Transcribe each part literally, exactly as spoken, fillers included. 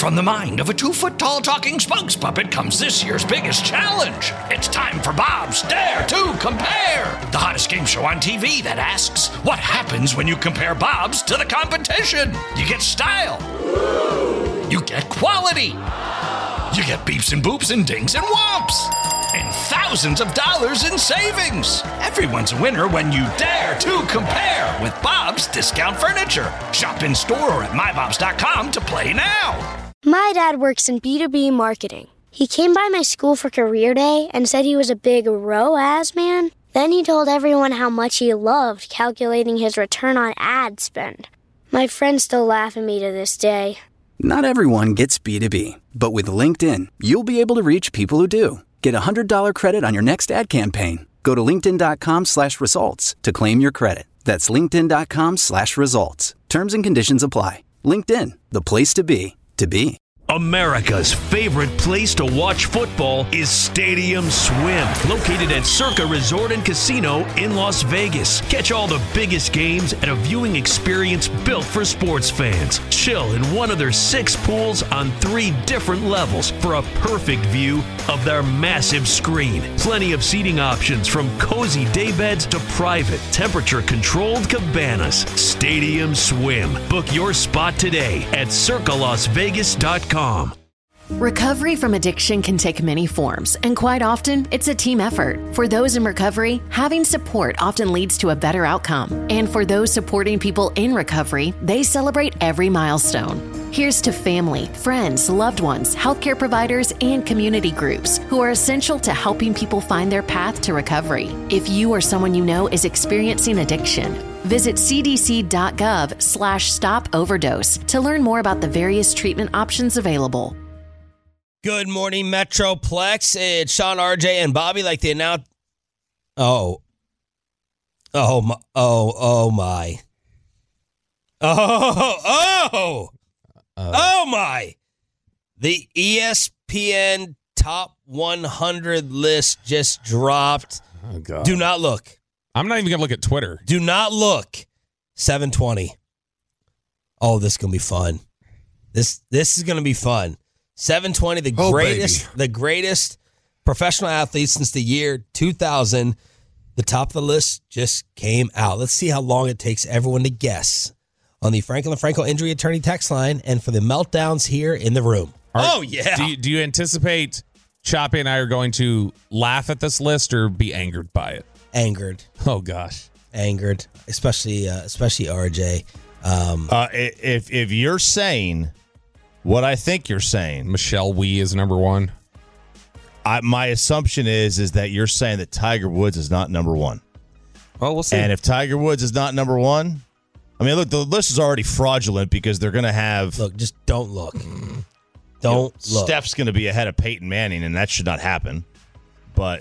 From the mind of a two-foot-tall talking spokes puppet comes this year's biggest challenge. It's time for Bob's Dare to Compare, the hottest game show on T V that asks, what happens when you compare Bob's to the competition? You get style. You get quality. You get beeps and boops and dings and whomps. And thousands of dollars in savings. Everyone's a winner when you dare to compare with Bob's Discount Furniture. Shop in store or at my bobs dot com to play now. My dad works in B two B marketing. He came by my school for career day and said he was a big R O A S man. Then he told everyone how much he loved calculating his return on ad spend. My friends still laugh at me to this day. Not everyone gets B two B, but with LinkedIn, you'll be able to reach people who do. Get a one hundred dollars credit on your next ad campaign. Go to linkedin.com slash results to claim your credit. That's linkedin.com slash results. Terms and conditions apply. LinkedIn, the place to be, to be. America's favorite place to watch football is Stadium Swim, located at Circa Resort and Casino in Las Vegas. Catch all the biggest games at a viewing experience built for sports fans. Chill in one of their six pools on three different levels for a perfect view of their massive screen. Plenty of seating options from cozy daybeds to private, temperature-controlled cabanas. Stadium Swim. Book your spot today at circa las vegas dot com. Recovery from addiction can take many forms, and quite often, it's a team effort. For those in recovery, having support often leads to a better outcome. And for those supporting people in recovery, they celebrate every milestone. Here's to family, friends, loved ones, healthcare providers, and community groups who are essential to helping people find their path to recovery. If you or someone you know is experiencing addiction, visit cdc.gov slash stop overdose to learn more about the various treatment options available. Good morning, Metroplex. It's Sean, R J, and Bobby. Like they announced. Oh. Oh, my. Oh, oh, my. Oh, oh. Uh, oh, my. The E S P N Top one hundred list just dropped. Oh, God. Do not look. I'm not even going to look at Twitter. Do not look. seven twenty. Oh, this is going to be fun. This this is going to be fun. seven twenty, the oh, greatest baby. the greatest professional athlete since the year two thousand. The top of the list just came out. Let's see how long it takes everyone to guess on the Franklin Franco Injury Attorney text line and for the meltdowns here in the room. Are, oh, yeah. Do you, do you anticipate Choppy and I are going to laugh at this list or be angered by it? Angered. Oh, gosh. Angered, especially uh, especially R J. Um, uh, if if you're saying what I think you're saying, Michelle Wee is number one. I, my assumption is is that you're saying that Tiger Woods is not number one. Well, we'll see. And if Tiger Woods is not number one, I mean, look, the list is already fraudulent because they're going to have. Look, just don't look. Don't you know, look. Steph's going to be ahead of Peyton Manning, and that should not happen. But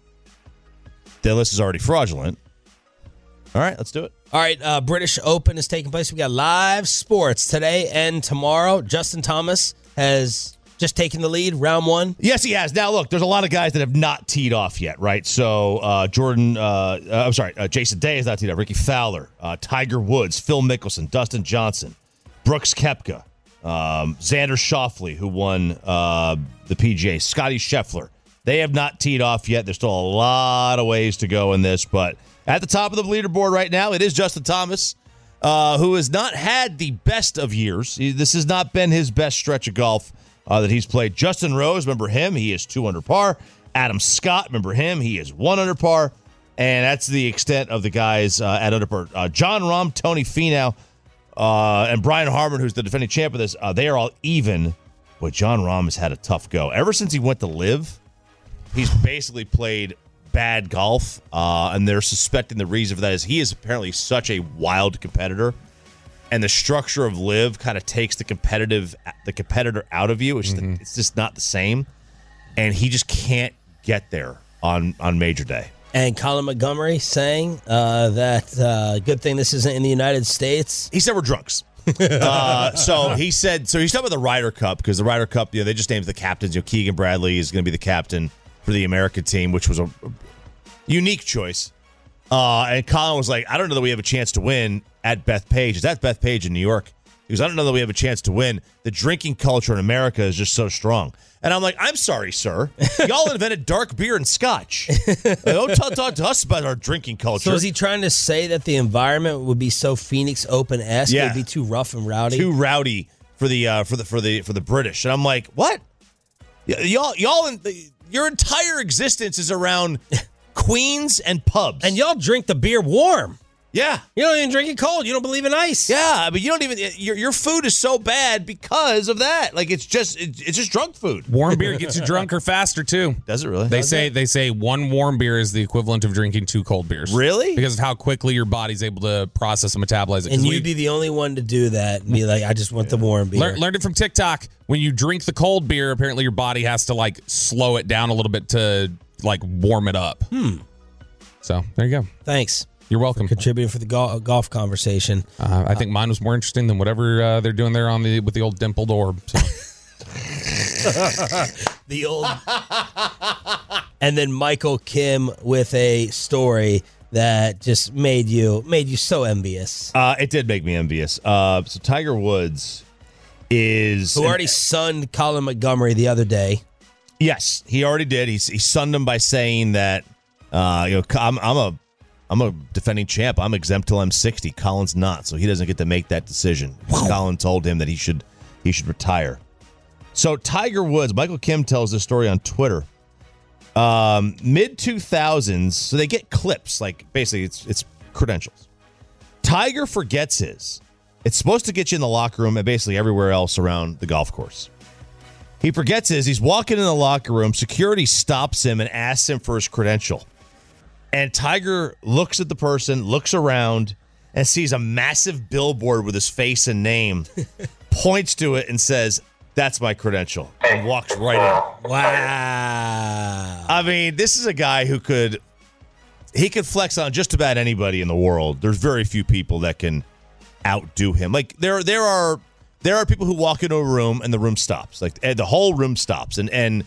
the list is already fraudulent. All right, let's do it. All right, uh, British Open is taking place. We got live sports today and tomorrow. Justin Thomas has just taken the lead, round one. Yes, he has. Now, look, there's a lot of guys that have not teed off yet, right? So, uh, Jordan, uh, uh, I'm sorry, uh, Jason Day has not teed off. Ricky Fowler, uh, Tiger Woods, Phil Mickelson, Dustin Johnson, Brooks Koepka, um, Xander Schauffele, who won uh, the P G A, Scotty Scheffler. They have not teed off yet. There's still a lot of ways to go in this, but at the top of the leaderboard right now, it is Justin Thomas, uh, who has not had the best of years. This has not been his best stretch of golf uh, that he's played. Justin Rose, remember him? He is two under par. Adam Scott, remember him? He is one under par. And that's the extent of the guys uh, at under par. Uh, John Rahm, Tony Finau, uh, and Brian Harman, who's the defending champ of this, uh, they are all even. But John Rahm has had a tough go. Ever since he went to LIV, he's basically played bad golf, uh, and they're suspecting the reason for that is he is apparently such a wild competitor, and the structure of LIV kind of takes the competitive the competitor out of you. It's, mm-hmm. just, it's just not the same, and he just can't get there on, on major day. And Colin Montgomery saying uh, that uh, good thing this isn't in the United States. He said we're drunks. uh, so he said, so he's talking about the Ryder Cup, because the Ryder Cup, you know, they just named the captains. You know, Keegan Bradley is going to be the captain for the American team, which was a unique choice. Uh, and Colin was like, I don't know that we have a chance to win at Bethpage. It's at Bethpage in New York. He goes, I don't know that we have a chance to win. The drinking culture in America is just so strong. And I'm like, I'm sorry, sir. Y'all invented dark beer and scotch. Like, don't talk, talk to us about our drinking culture. So is he trying to say that the environment would be so Phoenix Open-esque? Yeah. It would be too rough and rowdy? Too rowdy for the uh, for the for the for the British. And I'm like, what? Y- y'all, y'all, in the, your entire existence is around queens and pubs, And y'all drink the beer warm. yeah. You don't even drink it cold. You don't believe in ice. Yeah, but you don't even your your food is so bad because of that. Like it's just it's, it's just drunk food. Warm beer gets you drunker faster too. Does it really? They say they say one warm beer is the equivalent of drinking two cold beers. Really? Because of how quickly your body's able to process and metabolize it. 'Cause And we you'd be the only one to do that and be like, I just want the warm beer. lear- learned it from TikTok. When you drink the cold beer, apparently your body has to like slow it down a little bit to like warm it up. Hmm. So there you go. Thanks. You're welcome. Contributing for the go- golf conversation. Uh, I think mine was more interesting than whatever uh, they're doing there on the with the old dimpled orb. So. The old. And then Michael Kim with a story that just made you made you so envious. Uh, it did make me envious. Uh, so Tiger Woods is Who already sunned Colin Montgomery the other day. Yes, he already did. He, he sunned him by saying that uh, you know I'm, I'm a I'm a defending champ. I'm exempt till I'm sixty. Colin's not, so he doesn't get to make that decision. Colin told him that he should he should retire. So Tiger Woods, Michael Kim tells this story on Twitter. Um, mid two thousands, so they get clips, like basically it's it's credentials. Tiger forgets his. It's supposed to get you in the locker room and basically everywhere else around the golf course. He forgets his. He's walking in the locker room. Security stops him and asks him for his credential. And Tiger looks at the person, looks around, and sees a massive billboard with his face and name, points to it and says, that's my credential, and walks right in. Wow. I mean, this is a guy who could, he could flex on just about anybody in the world. There's very few people that can outdo him. Like there, there are, there are people who walk into a room and the room stops. Like the whole room stops. And, and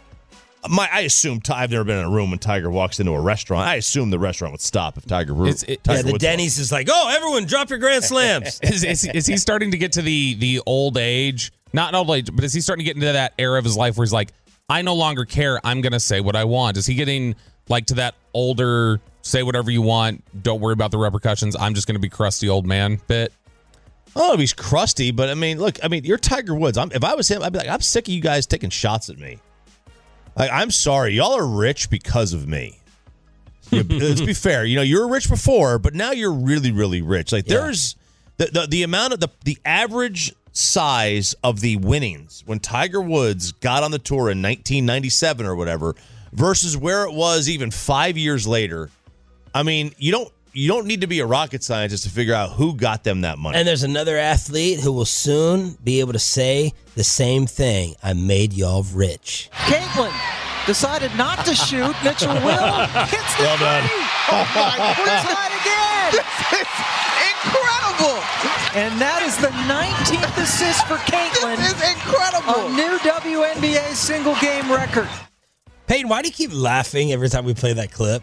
my, I assume, I've never been in a room when Tiger walks into a restaurant. I assume the restaurant would stop if Tiger, It's- it- Tiger Yeah, the Woods Denny's walked. is like, oh, everyone drop your grand slams. is, is, is he starting to get to the the old age? Not old age, but is he starting to get into that era of his life where he's like, I no longer care. I'm going to say what I want. Is he getting like to that older, say whatever you want, don't worry about the repercussions, I'm just going to be crusty old man bit? Oh, he's crusty, but I mean, look, I mean, you're Tiger Woods. I'm, if I was him, I'd be like, I'm sick of you guys taking shots at me. Like, I'm sorry, y'all are rich because of me. You, let's be fair. You know, you were rich before, but now you're really, really rich. Like, Yeah. there's the, the the amount of the the average size of the winnings when Tiger Woods got on the tour in nineteen ninety-seven or whatever versus where it was even five years later. I mean, you don't. You don't need to be a rocket scientist to figure out who got them that money. And there's another athlete who will soon be able to say the same thing. I made y'all rich. Caitlin decided not to shoot. Mitchell will hits the Well done. three. Oh my! We're tied again. This is incredible. And that is the nineteenth assist for Caitlin. This is incredible. A new W N B A single game record. Peyton, why do you keep laughing every time we play that clip?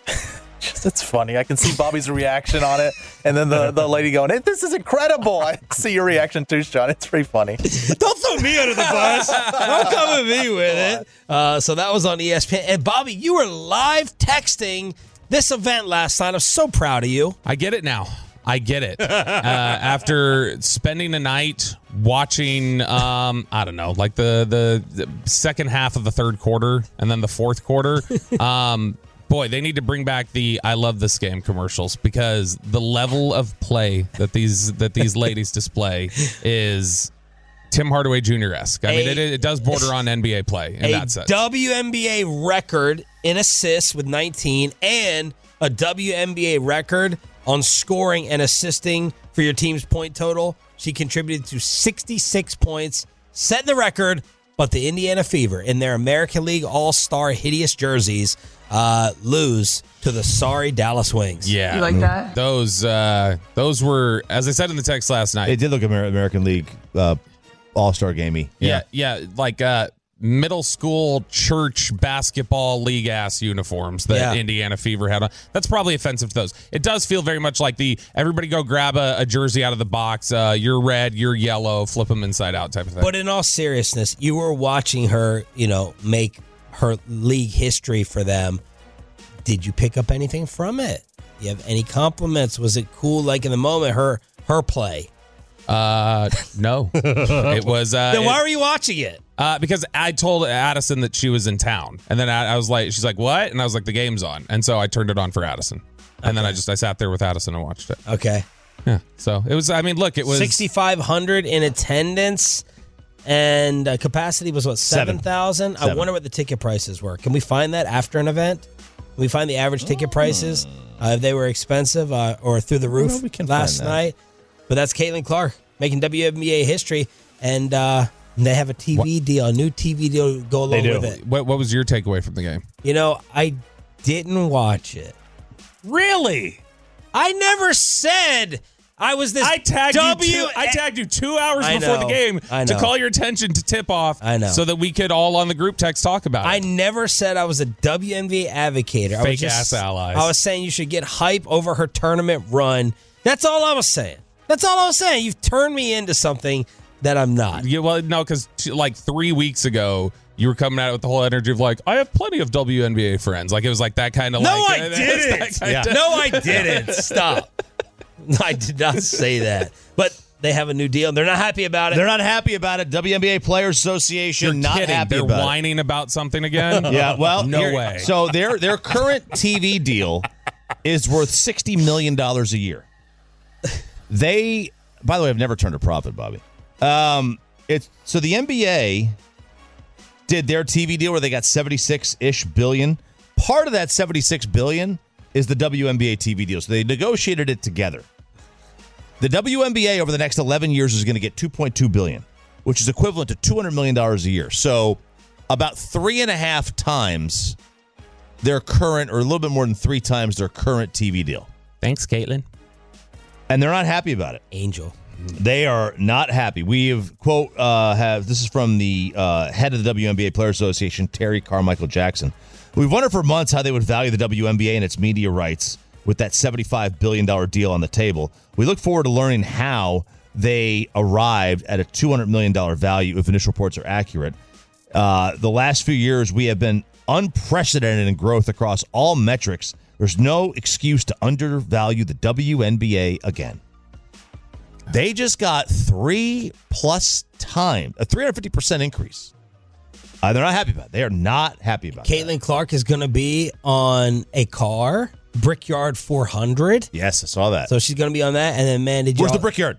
It's funny. I can see Bobby's reaction on it, and then the, the lady going, "This is incredible." I see your reaction too, Sean. It's pretty funny. Don't throw me under the bus. Don't come with me with it. Uh, so that was on E S P N. And Bobby, you were live texting this event last night. I'm so proud of you. I get it now. I get it. Uh, after spending a night watching, um, I don't know, like the, the the second half of the third quarter and then the fourth quarter, um, boy, they need to bring back the "I love this game" commercials because the level of play that these that these ladies display is Tim Hardaway Junior-esque. I mean, it, it does border on N B A play in a that sense. W N B A record in assists with nineteen and a W N B A record on scoring and assisting for your team's point total. She contributed to sixty-six points, setting the record, but the Indiana Fever in their American League All-Star hideous jerseys uh, lose to the sorry Dallas Wings. Yeah. You like that? Those uh, those were, as I said in the text last night. It did look Amer- American League uh, All-Star gamey. Yeah, yeah, like uh, middle school church basketball league ass uniforms that Yeah. Indiana Fever had on. That's probably offensive to those. It does feel very much like the everybody go grab a, a jersey out of the box. Uh, you're red, you're yellow, flip them inside out type of thing. But in all seriousness, you were watching her, you know, make her league history for them. Did you pick up anything from it? You have any compliments? Was it cool, like in the moment, her her play? Uh, no. It was. Uh, Then why it- were you watching it? Uh, because I told Addison that she was in town, and then I, I was like, she's like, "What?" And I was like, "The game's on," and so I turned it on for Addison, and then I just I sat there with Addison and watched it. Okay. Yeah. So it was. I mean, look, it was sixty-five hundred in attendance, and uh, capacity was what, seven thousand? I Seven. wonder what the ticket prices were. Can we find that after an event? Can we find the average ticket prices? Uh, if they were expensive uh, or through the roof know we can last find that. night. But that's Caitlin Clark making W N B A history, and uh, they have a T V deal, a new T V deal to go along They do. with it. What, what was your takeaway from the game? You know, I didn't watch it. Really? I never said I was this I tagged W. you. Two, I tagged you two hours I before know. the game I to know. call your attention to tip off. I know. So that we could all on the group text talk about I it. never said I was a W N B A advocate. I was Fake just- ass allies. I was saying you should get hype over her tournament run. That's all I was saying. That's all I was saying. You've turned me into something that I'm not. Yeah, well, no, because like three weeks ago, you were coming at it with the whole energy of like, I have plenty of W N B A friends. Like it was like that kind of. No, like, I that didn't. kind of- No, I didn't. Stop. I did not say that. But they have a new deal, and they're not happy about it. They're not happy about it. W N B A Players Association You're not kidding. happy They're about whining about something again. it. Yeah, well, no here- way. So their their current T V deal is worth sixty million dollars a year. They, by the way, have never turned a profit, Bobby. Um, it's so the N B A did their T V deal where they got seventy-six-ish billion. Part of that seventy-six billion is the W N B A T V deal. So they negotiated it together. The W N B A over the next eleven years is going to get two point two billion dollars, which is equivalent to two hundred million dollars a year. So about three and a half times their current, or a little bit more than three times their current T V deal. Thanks, Caitlin. And they're not happy about it. Angel. They are not happy. We have, quote, uh, have this is from the uh, head of the W N B A Players Association, Terry Carmichael Jackson. We've wondered for months how they would value the W N B A and its media rights with that seventy-five billion dollars deal on the table. We look forward to learning how they arrived at a two hundred million dollars value if initial reports are accurate. Uh, the last few years, we have been unprecedented in growth across all metrics. There's no excuse to undervalue the W N B A again. They just got three plus time, a three hundred fifty percent increase. Uh, they're not happy about it. They are not happy about it. Caitlin Clark is going to be on a car, Brickyard four hundred. Yes, I saw that. So she's going to be on that. And then, man, did you Where's the Brickyard?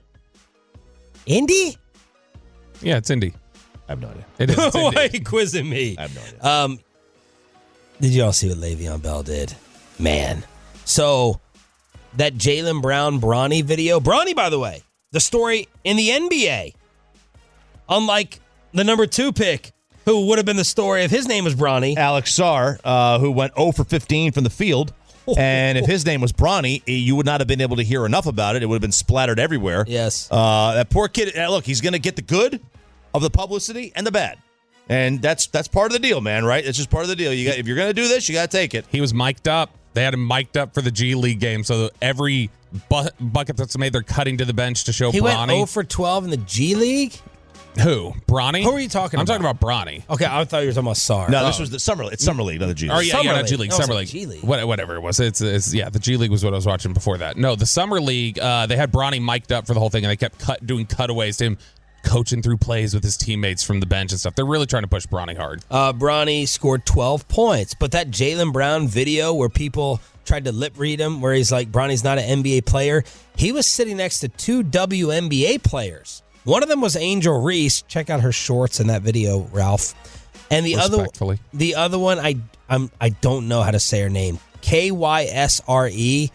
Indy? Yeah, it's Indy. I have no idea. It is. It's Why Indy. are you quizzing me? I have no idea. Um, did you all see what Le'Veon Bell did? Man. So that Jaylen Brown Bronny video. Bronny, by the way, the story in the N B A. Unlike the number two pick, who would have been the story if his name was Bronny. Alex Sarr, uh, who went zero for fifteen from the field. And if his name was Bronny, you would not have been able to hear enough about it. It would have been splattered everywhere. Yes. Uh, that poor kid, uh, look, he's going to get the good of the publicity and the bad. And that's that's part of the deal, man, right? It's just part of the deal. You got, if you're going to do this, you got to take it. He was mic'd up. They had him mic'd up for the G League game, so every bu- bucket that's made, they're cutting to the bench to show He Bronny. went zero for twelve in the G League? Who? Bronny? Who are you talking I'm about? talking about Bronny. Okay, I thought you were talking about Sarr. No, this was the summer. It's summer league, not the G League. Oh yeah, Summer yeah, not League. G League, Oh, it's Summer like League, G League. What, whatever it was. It's, it's yeah, the G League was what I was watching before that. No, the Summer League, uh, they had Bronny mic'd up for the whole thing, and they kept cut doing cutaways to him coaching through plays with his teammates from the bench and stuff. They're really trying to push Bronny hard. Uh, Bronny scored twelve points, but that Jaylen Brown video where people tried to lip read him, where he's like, Bronny's not an N B A player, he was sitting next to two W N B A players. One of them was Angel Reese. Check out her shorts in that video, Ralph. And the other, Respectfully. the other one, I I'm I don't know how to say her name. K Y S R E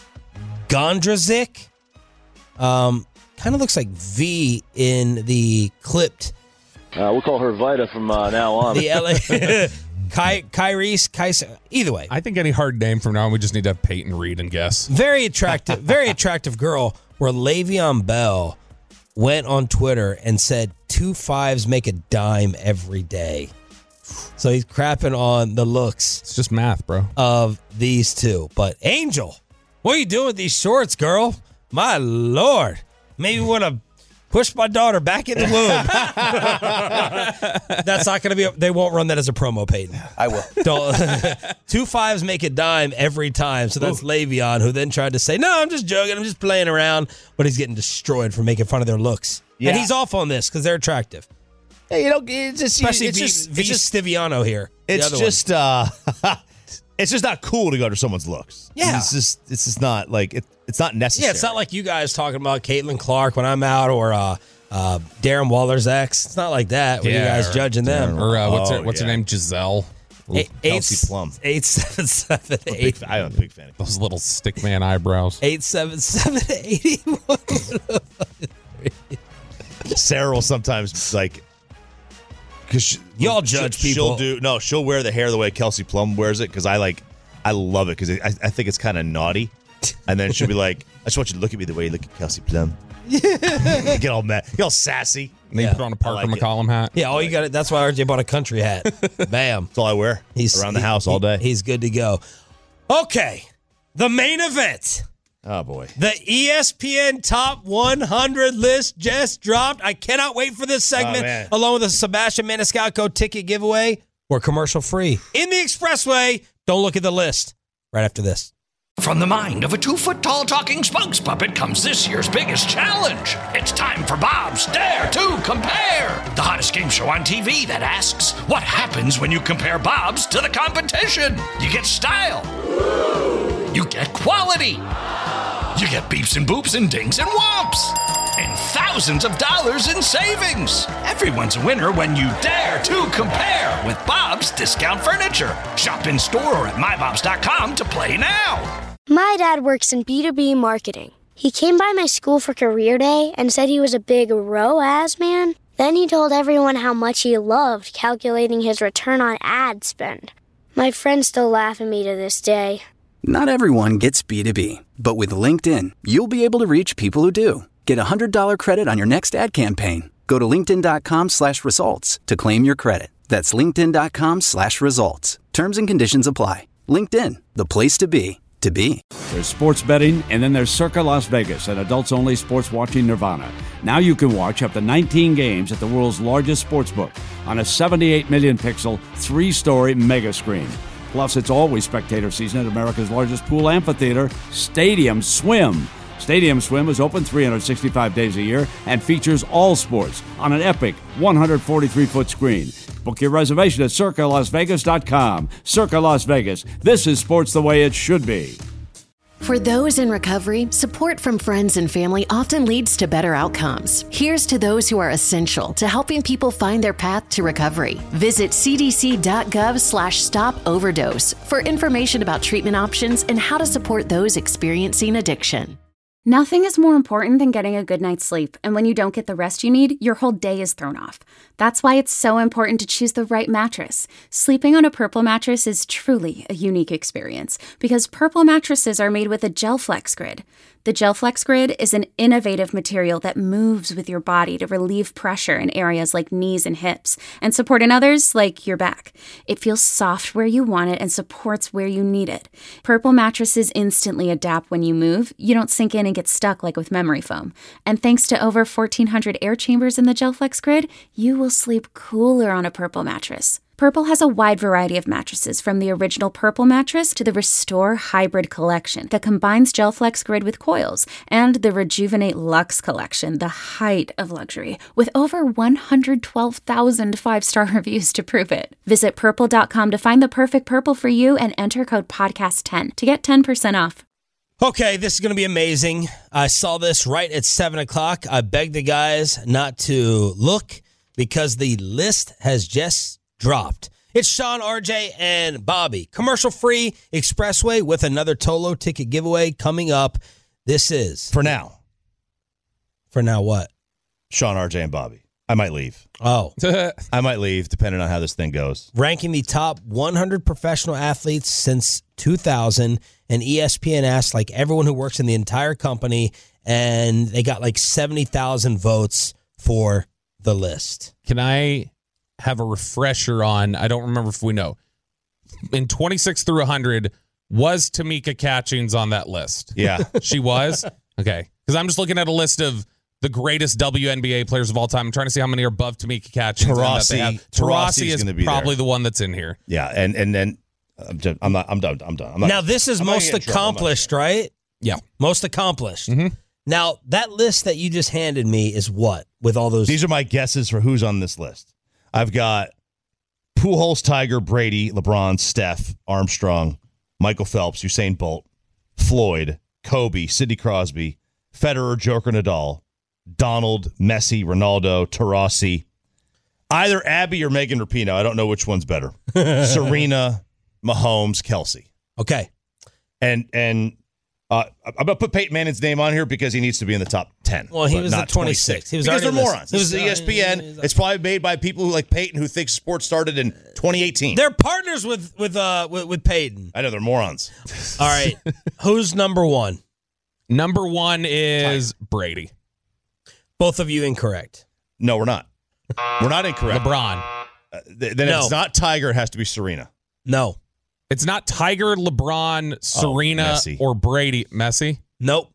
Gondrazik. Um, kind of looks like V in the clipped. Uh, we'll call her Vita from uh, now on. The L A Ky Kyrese, Kys, either way. I think any hard name from now on, we just need to have Peyton read and guess. Very attractive, very attractive girl. Where Le'Veon Bell went on Twitter and said, two fives make a dime every day. So he's crapping on the looks. It's just math, bro. Of these two. But Angel, what are you doing with these shorts, girl? My Lord. Maybe want to push my daughter back in the womb. That's not going to be, a, they won't run that as a promo, Peyton. I will. Don't, two fives make a dime every time. So that's Ooh. Le'Veon, who then tried to say, no, I'm just joking. I'm just playing around. But he's getting destroyed for making fun of their looks. Yeah. And he's off on this because they're attractive. Hey, you know, it's just, Especially it's V, just, v it's just Stiviano here. It's just, uh, it's just not cool to go to someone's looks. Yeah. It's just, it's just not like, it, it's not necessary. Yeah, it's not like you guys talking about Caitlin Clark when I'm out or uh, uh, Darren Waller's ex. It's not like that when yeah, you guys judging them. Or uh, what's, oh, her, what's yeah. her name? Giselle. Eight, Kelsey Plum. Eight seven seven I'm eight. big, I'm a big fan. Those little stickman eyebrows. Eight seven seven eighty one. Sarah will sometimes like. Because y'all judge people. She'll do no. She'll wear the hair the way Kelsey Plum wears it because I like, I love it because I, I think it's kind of naughty, and then she'll be like, "I just want you to look at me the way you look at Kelsey Plum." Get all mad, get all sassy. And then yeah. you put on a Parker like McCollum it. hat. Yeah, all you got. That's why R J bought a country hat. Bam. That's all I wear. He's around the house he, all day. He's good to go. Okay, the main event. Oh, boy. The E S P N Top one hundred list just dropped. I cannot wait for this segment, oh, along with the Sebastian Maniscalco ticket giveaway. We're commercial free. In the Expressway, don't look at the list. Right after this. From the mind of a two-foot-tall talking spokes puppet comes this year's biggest challenge. It's time for Bob's Dare to Compare, the hottest game show on T V that asks, what happens when you compare Bob's to the competition? You get style. You get quality. You get beeps and boops and dings and whomps. And thousands of dollars in savings. Everyone's a winner when you dare to compare with Bob's Discount Furniture. Shop in store or at my bobs dot com to play now. My dad works in B two B marketing. He came by my school for career day and said he was a big R O A S man. Then he told everyone how much he loved calculating his return on ad spend. My friends still laugh at me to this day. Not everyone gets B two B, but with LinkedIn, you'll be able to reach people who do. Get a one hundred dollars credit on your next ad campaign. Go to linkedin.com slash results to claim your credit. That's linkedin.com slash results. Terms and conditions apply. LinkedIn, the place to be, to be. There's sports betting, and then there's Circa Las Vegas, an adults-only sports watching nirvana. Now you can watch up to nineteen games at the world's largest sportsbook on a seventy-eight million pixel, three-story mega screen. Plus, it's always spectator season at America's largest pool amphitheater, Stadium Swim. Stadium Swim is open three hundred sixty-five days a year and features all sports on an epic one hundred forty-three foot screen. Book your reservation at circa las vegas dot com. Circa Las Vegas. This is sports the way it should be. For those in recovery, support from friends and family often leads to better outcomes. Here's to those who are essential to helping people find their path to recovery. Visit cdc.gov slash stop overdose for information about treatment options and how to support those experiencing addiction. Nothing is more important than getting a good night's sleep, and when you don't get the rest you need, your whole day is thrown off. That's why it's so important to choose the right mattress. Sleeping on a Purple mattress is truly a unique experience because Purple mattresses are made with a GelFlex Grid. The GelFlex Grid is an innovative material that moves with your body to relieve pressure in areas like knees and hips and support in others like your back. It feels soft where you want it and supports where you need it. Purple mattresses instantly adapt when you move. You don't sink in and get stuck like with memory foam. And thanks to over fourteen hundred air chambers in the GelFlex Grid, you will sleep cooler on a Purple mattress. Purple has a wide variety of mattresses, from the original Purple mattress to the Restore Hybrid collection that combines GelFlex Grid with coils, and the Rejuvenate Luxe collection, the height of luxury, with over one hundred twelve thousand five-star reviews to prove it. Visit purple dot com to find the perfect Purple for you and enter code podcast ten to get ten percent off. Okay, this is going to be amazing. I saw this right at seven o'clock. I begged the guys not to look because the list has just dropped. It's Sean, R J, and Bobby. Commercial-free Expressway with another Tolo ticket giveaway coming up. This is... For now. For now what? Sean, R J, and Bobby. I might leave. Oh. I might leave, depending on how this thing goes. Ranking the top one hundred professional athletes since two thousand, and E S P N asked, like, everyone who works in the entire company, and they got like seventy thousand votes for the list. Can I have a refresher on, I don't remember if we know. In twenty-six through one hundred, was Tamika Catchings on that list? Yeah. She was? Okay. Because I'm just looking at a list of the greatest W N B A players of all time. I'm trying to see how many are above Tamika Catchings. Taurasi. Taurasi is gonna be probably there. the one that's in here. Yeah, and and then I'm, just, I'm not. I'm done. I'm done. I'm not, Now, this is I'm not most gonna get in trouble. I'm not- accomplished, right? Yeah. Most accomplished. Mhm. Now, that list that you just handed me is what? With all those. These are my guesses for who's on this list. I've got Pujols, Tiger, Brady, LeBron, Steph, Armstrong, Michael Phelps, Usain Bolt, Floyd, Kobe, Sidney Crosby, Federer, Joker, Nadal, Donald, Messi, Ronaldo, Taurasi, either Abby or Megan Rapinoe. I don't know which one's better. Serena, Mahomes, Kelsey. Okay. And and uh, I'm going to put Peyton Manning's name on here because he needs to be in the top ten. Well, he but was not at twenty-six. He was because they're already morons. listed. This is E S P N. It's probably made by people who like Peyton who think sports started in twenty eighteen. They're partners with with uh with, with Peyton. I know they're morons. All right. Who's number one? Number one is Brady. Both of you incorrect. No, we're not. We're not incorrect. LeBron. Uh, th- then No. it's not Tiger. It has to be Serena. No. It's not Tiger, LeBron, Serena, Messi. or Brady. Messi? Nope.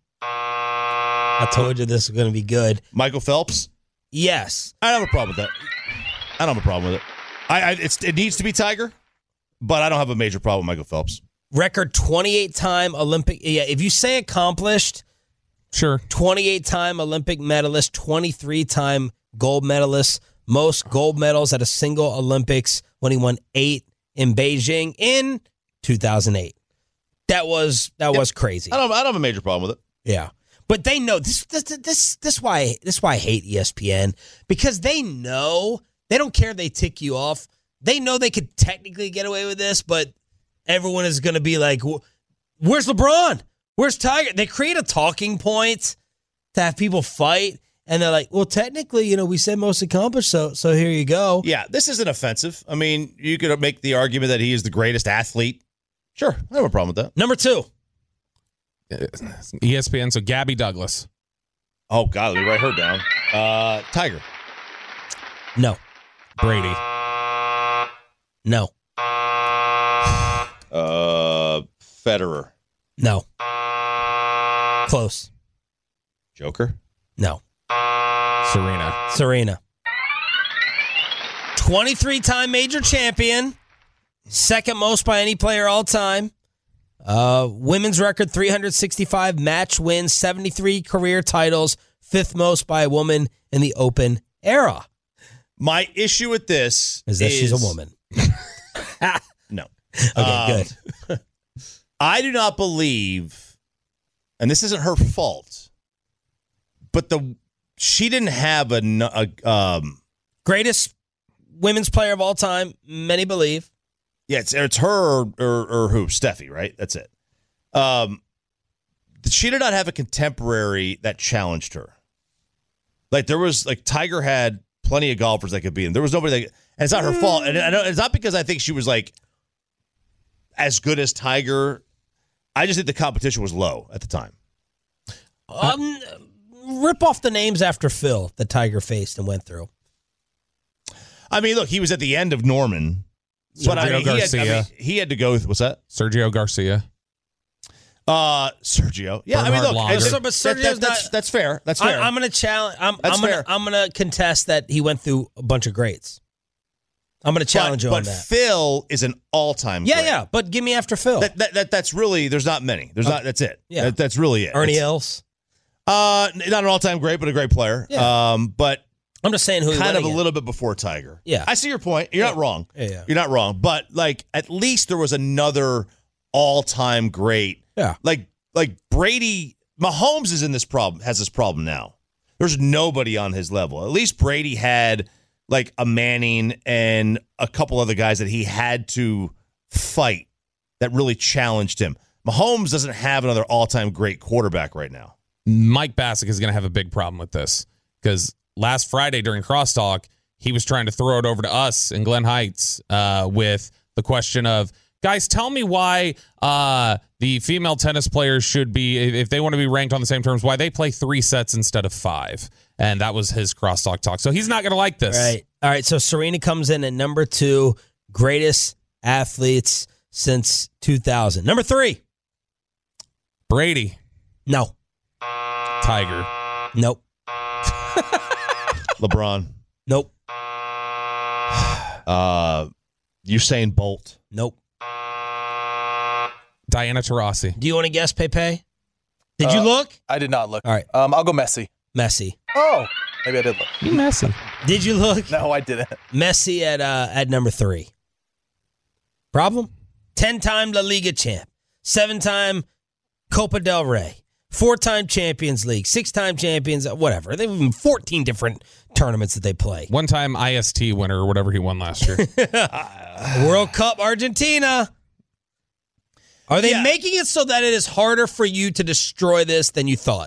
I told you this was going to be good. Michael Phelps. Yes. I don't have a problem with that. I don't have a problem with it. I, I it's, it needs to be Tiger, but I don't have a major problem with Michael Phelps. Record twenty-eight time Olympic. Yeah, if you say accomplished, Sure. twenty-eight time Olympic medalist, twenty-three time gold medalist, most gold medals at a single Olympics when he won eight in Beijing in two thousand eight. That was that Yep. was crazy. I don't. I don't have a major problem with it. Yeah. But they know this this this this why this why I hate E S P N, because they know they don't care if they tick you off. They know they could technically get away with this, but everyone is going to be like, "Where's LeBron? Where's Tiger?" They create a talking point to have people fight, and they're like, "Well, technically, you know, we said most accomplished, so so here you go." Yeah, this isn't offensive. I mean, you could make the argument that he is the greatest athlete. Sure, I don't have a problem with that. Number two. E S P N, so Gabby Douglas. Oh, God, let me write her down. Uh, Tiger. No. Brady. No. Uh, Federer. No. Close. Joker. No. Serena. Serena. twenty-three time major champion. Second most by any player all time. Uh, women's record three hundred sixty-five match wins, seventy-three career titles, fifth most by a woman in the Open era. My issue with this Is that she's a woman. No. Okay, Um, good. I do not believe, and this isn't her fault, but the she didn't have a, n- a um Greatest women's player of all time, many believe. yeah it's it's her or, or or who Steffi, right? That's it. Um, she did not have a contemporary that challenged her. Like there was like Tiger had plenty of golfers that could beat him. There was nobody that, and it's not her fault, and I know it's not because I think she was like as good as Tiger. I just think the competition was low at the time. Um, rip off the names after Phil that Tiger faced and went through. I mean, look, he was at the end of Norman. But I Sergio mean, he, had, I Garcia. mean, he had to go with, what's that? Sergio Garcia. Uh, Sergio. Yeah, I mean, Bernhard look, Langer. it's- So, but that- that- Sergio's that's, not- that's fair. That's fair. I, I'm going to challenge. I'm, That's I'm going fair. to. I'm going to contest that he went through a bunch of greats. I'm going to challenge but, you but on that. Phil is an all-time Yeah, great. yeah. But give me after Phil. That, that, that, that's really, there's not many. There's not, that's it. Yeah. That, that's really it. Ernie It's- Els. Uh, not an all-time great, but a great player. Yeah. Um, but I'm just saying who he kind went of a against. little bit before Tiger. Yeah. I see your point. You're not wrong. Yeah, yeah. You're not wrong. But like, at least there was another all-time great. Yeah. Like, like Brady, Mahomes is in this problem, has this problem now. There's nobody on his level. At least Brady had like a Manning and a couple other guys that he had to fight that really challenged him. Mahomes doesn't have another all-time great quarterback right now. Mike Bassick is going to have a big problem with this because last Friday during Crosstalk, he was trying to throw it over to us in Glen Heights uh, with the question of, Guys, tell me why uh, the female tennis players should be, if they want to be ranked on the same terms, why they play three sets instead of five. And that was his crosstalk talk. So he's not going to like this. All right. All right. So Serena comes in at number two, greatest athletes since two thousand. Number three. Brady. No. Tiger. Nope. LeBron. Nope. Uh, Usain Bolt. Nope. Diana Taurasi. Do you want to guess, Pepe? Did you Uh, look? I did not look. All right. Um, I'll go Messi. Messi. Oh, maybe I did look. You Messi. Did you look? No, I didn't. Messi at uh, at number three. Problem? Ten-time La Liga champ. Seven-time Copa del Rey. Four-time Champions League. Six-time champions, whatever. They have fourteen different tournaments that they play. One time I S T winner or whatever he won last year. World Cup Argentina. Are they Yeah. making it so that it is harder for you to destroy this than you thought?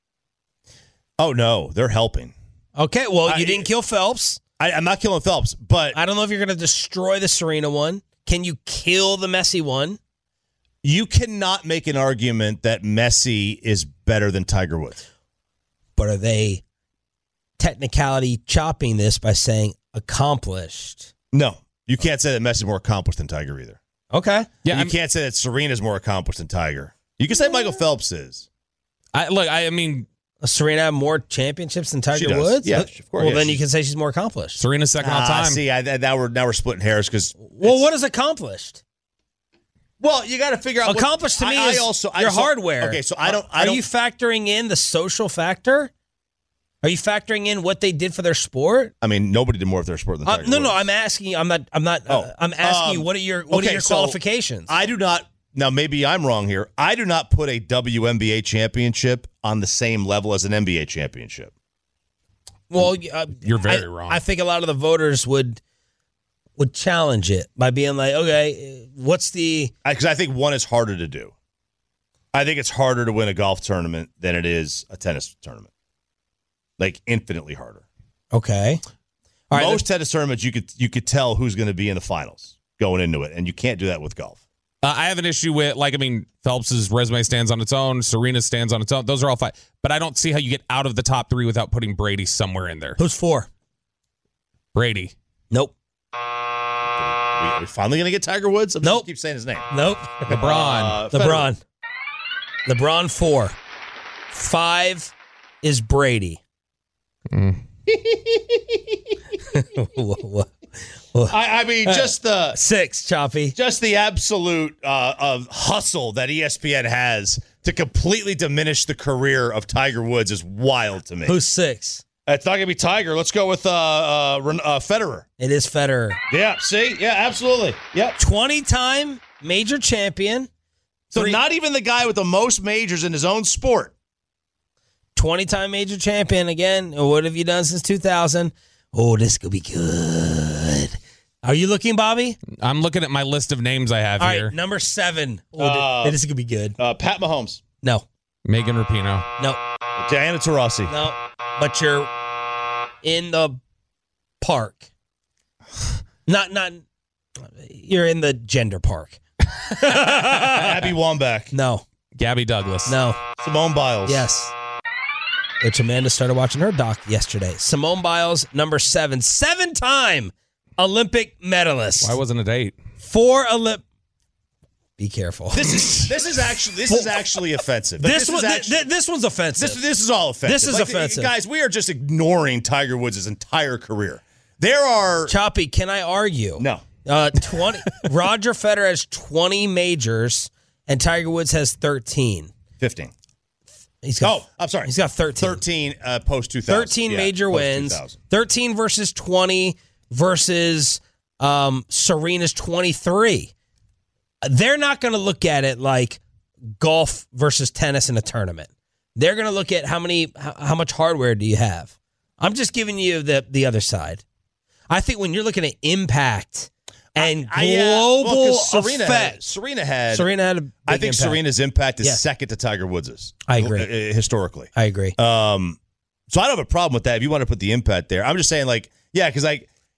Oh, no. They're helping. Okay, well, I- you didn't kill Phelps. I, I'm not killing Phelps, but I don't know if you're going to destroy the Serena one. Can you kill the Messi one? you cannot make an argument that Messi is better than Tiger Woods. But are they technicality chopping this by saying accomplished? No. You can't say that Messi's more accomplished than Tiger either. Okay. Yeah, you I'm- can't say that Serena's more accomplished than Tiger. You can say Michael Phelps is. I look, I mean, Serena have more championships than Tiger She does. Woods? Yeah, of course. Well, Yeah, then she- you can say she's more accomplished. Serena's second all Ah, time. see, I, now we're now we're splitting hairs because. Well, what is accomplished? Well, you got to figure out. Accomplished what, to me I, is I also, I your saw- hardware. Okay, so I don't. I Are don't, you factoring in the social factor? Are you factoring in what they did for their sport? I mean, nobody did more for their sport than Uh, Tiger no, no. Woods. I'm asking. I'm not. I'm not. Oh, uh, I'm asking you. um, What are your What okay, are your so qualifications? I do not. Now, maybe I'm wrong here. I do not put a W N B A championship on the same level as an N B A championship. well, uh, You're very I, wrong. I think a lot of the voters would would challenge it by being like, okay, what's the Because I, I think one is harder to do. I think it's harder to win a golf tournament than it is a tennis tournament. Like infinitely harder. okay? All right, Most tennis tournaments, you could you could tell who's going to be in the finals going into it, and you can't do that with golf. Uh, I have an issue with, like, I mean, Phelps's resume stands on its own. Serena stands on its own. Those are all fine. But I don't see how you get out of the top three without putting Brady somewhere in there. who's four? Brady. Nope. Are we, are we finally going to get Tiger Woods? I'm Nope. just keep saying his name. Nope. LeBron. Uh, LeBron. LeBron four. Five is Brady. What- what- what- I, I mean, just the Six, Choppy. just the absolute uh, of hustle that E S P N has to completely diminish the career of Tiger Woods is wild to me. Who's six? It's not going to be Tiger. Let's go with uh, uh, Ren- uh, Federer. It is Federer. Yeah, see? Yeah, absolutely. Yep. twenty-time major champion. So Three- not even the guy with the most majors in his own sport. twenty-time major champion again. What have you done since two thousand? Oh, this could be good. Are you looking, Bobby? I'm looking at my list of names I have All here. right, number seven. Oh, Uh, th- this could be good. Uh, Pat Mahomes. No, Megan Rapinoe. no, Diana Taurasi. no. But you're in the park. Not, not. You're in the gender park. Abby Wambach. No, Gabby Douglas. no. Simone Biles. Yes. Which Amanda started watching her doc yesterday. Simone Biles, number seven. Seven-time Olympic medalist. Why wasn't it eight? Four Olymp. Be careful. This is this is actually this is actually offensive. Like, This, is one, actually- th- this one's offensive. This, this is all offensive. This is Like, offensive. Guys, we are just ignoring Tiger Woods' entire career. There are... Choppy, can I argue? No. Uh, twenty. Roger Federer has twenty majors, and Tiger Woods has thirteen. fifteen. He's got, Oh, I'm sorry. He's got thirteen. thirteen uh, post two thousand. thirteen Yeah, major post wins. two thousand. thirteen versus twenty versus um, Serena's twenty-three. They're not going to look at it like golf versus tennis in a tournament. They're going to look at how many, how, how much hardware do you have. I'm just giving you the the other side. I think when you're looking at impact and I- yeah, well, global 'cause Serena effect, had, Serena had. Serena had a big I think impact. Serena's impact is Yeah. second to Tiger Woods's. I agree. uh, uh, historically. I agree. Um, so I don't have a problem with that. If you want to put the impact there, I'm just saying, like, yeah, because like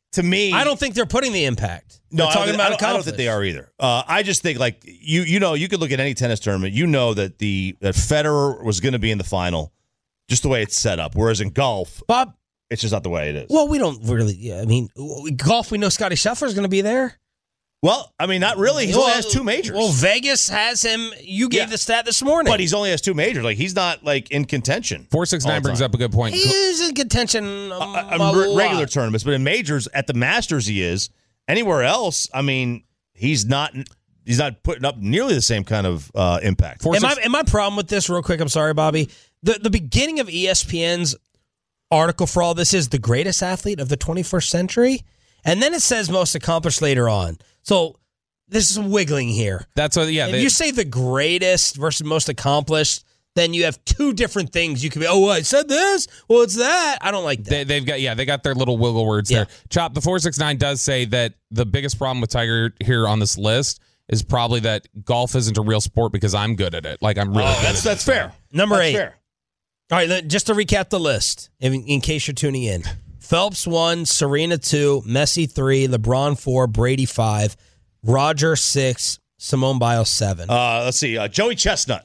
to me, I don't think they're putting the impact. No, They're I talking don't, about I, don't, I don't think accomplished. they are either. Uh, I just think like you, you know, you could look at any tennis tournament. You know that the that Federer was going to be in the final, just the way it's set up. Whereas in golf, Bob, it's just not the way it is. Well, we don't really. Yeah, I mean, golf. We know Scotty Scheffler's going to be there. Well, I mean, not really. He well, only has two majors. Well, Vegas has him. You gave Yeah. the stat this morning, But he's only has two majors. Like he's not like in contention. four six nine brings up a good point. he is in contention. Um, Uh, a re- lot. regular tournaments, but in majors at the Masters he is. Anywhere else, I mean, he's not. He's not putting up nearly the same kind of uh, impact. And my, and my problem with this, real quick, I'm sorry, Bobby. The the beginning of E S P N's article for all this is the greatest athlete of the twenty-first century, and then it says most accomplished later on. So there's some wiggling here. That's what. Yeah. If They, you say the greatest versus most accomplished, then you have two different things. You could be, oh, I said this. Well, it's that. I don't like that. They, they've got yeah, they got their little wiggle words Yeah. there. Chop the four six nine does say that the biggest problem with Tiger here on this list is probably that golf isn't a real sport because I'm good at it. Like I'm really. Oh, good that's at that's it. fair. Number That's eight. fair. All right, let- just to recap the list, in, in case you're tuning in. Phelps one, Serena two, Messi three, LeBron four, Brady five, Roger six, Simone Biles seven. Uh, let's see. Uh, Joey Chestnut.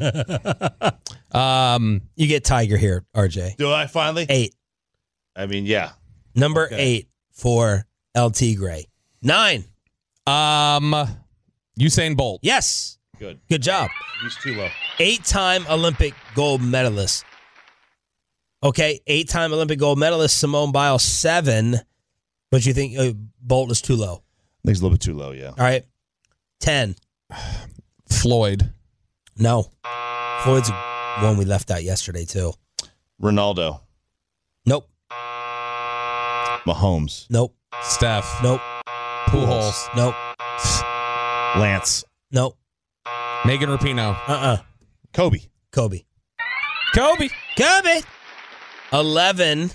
Um, you get Tiger here, R J. Do I finally? Eight. I mean, yeah. Number Okay. eight for L T Gray. Nine. um, Usain Bolt. Yes. Good. Good job. He's too low. Eight-time Olympic gold medalist. Okay, eight-time Olympic gold medalist Simone Biles, seven. But you think uh, Bolt is too low? I think he's a little bit too low, yeah. All right, ten. Floyd. No. Floyd's one we left out yesterday, too. Ronaldo. Nope. Mahomes. Nope. Steph. Nope. Pujols. Nope. Lance. Nope. Megan Rapinoe. Uh-uh. Kobe. Kobe. Kobe. Kobe. eleven.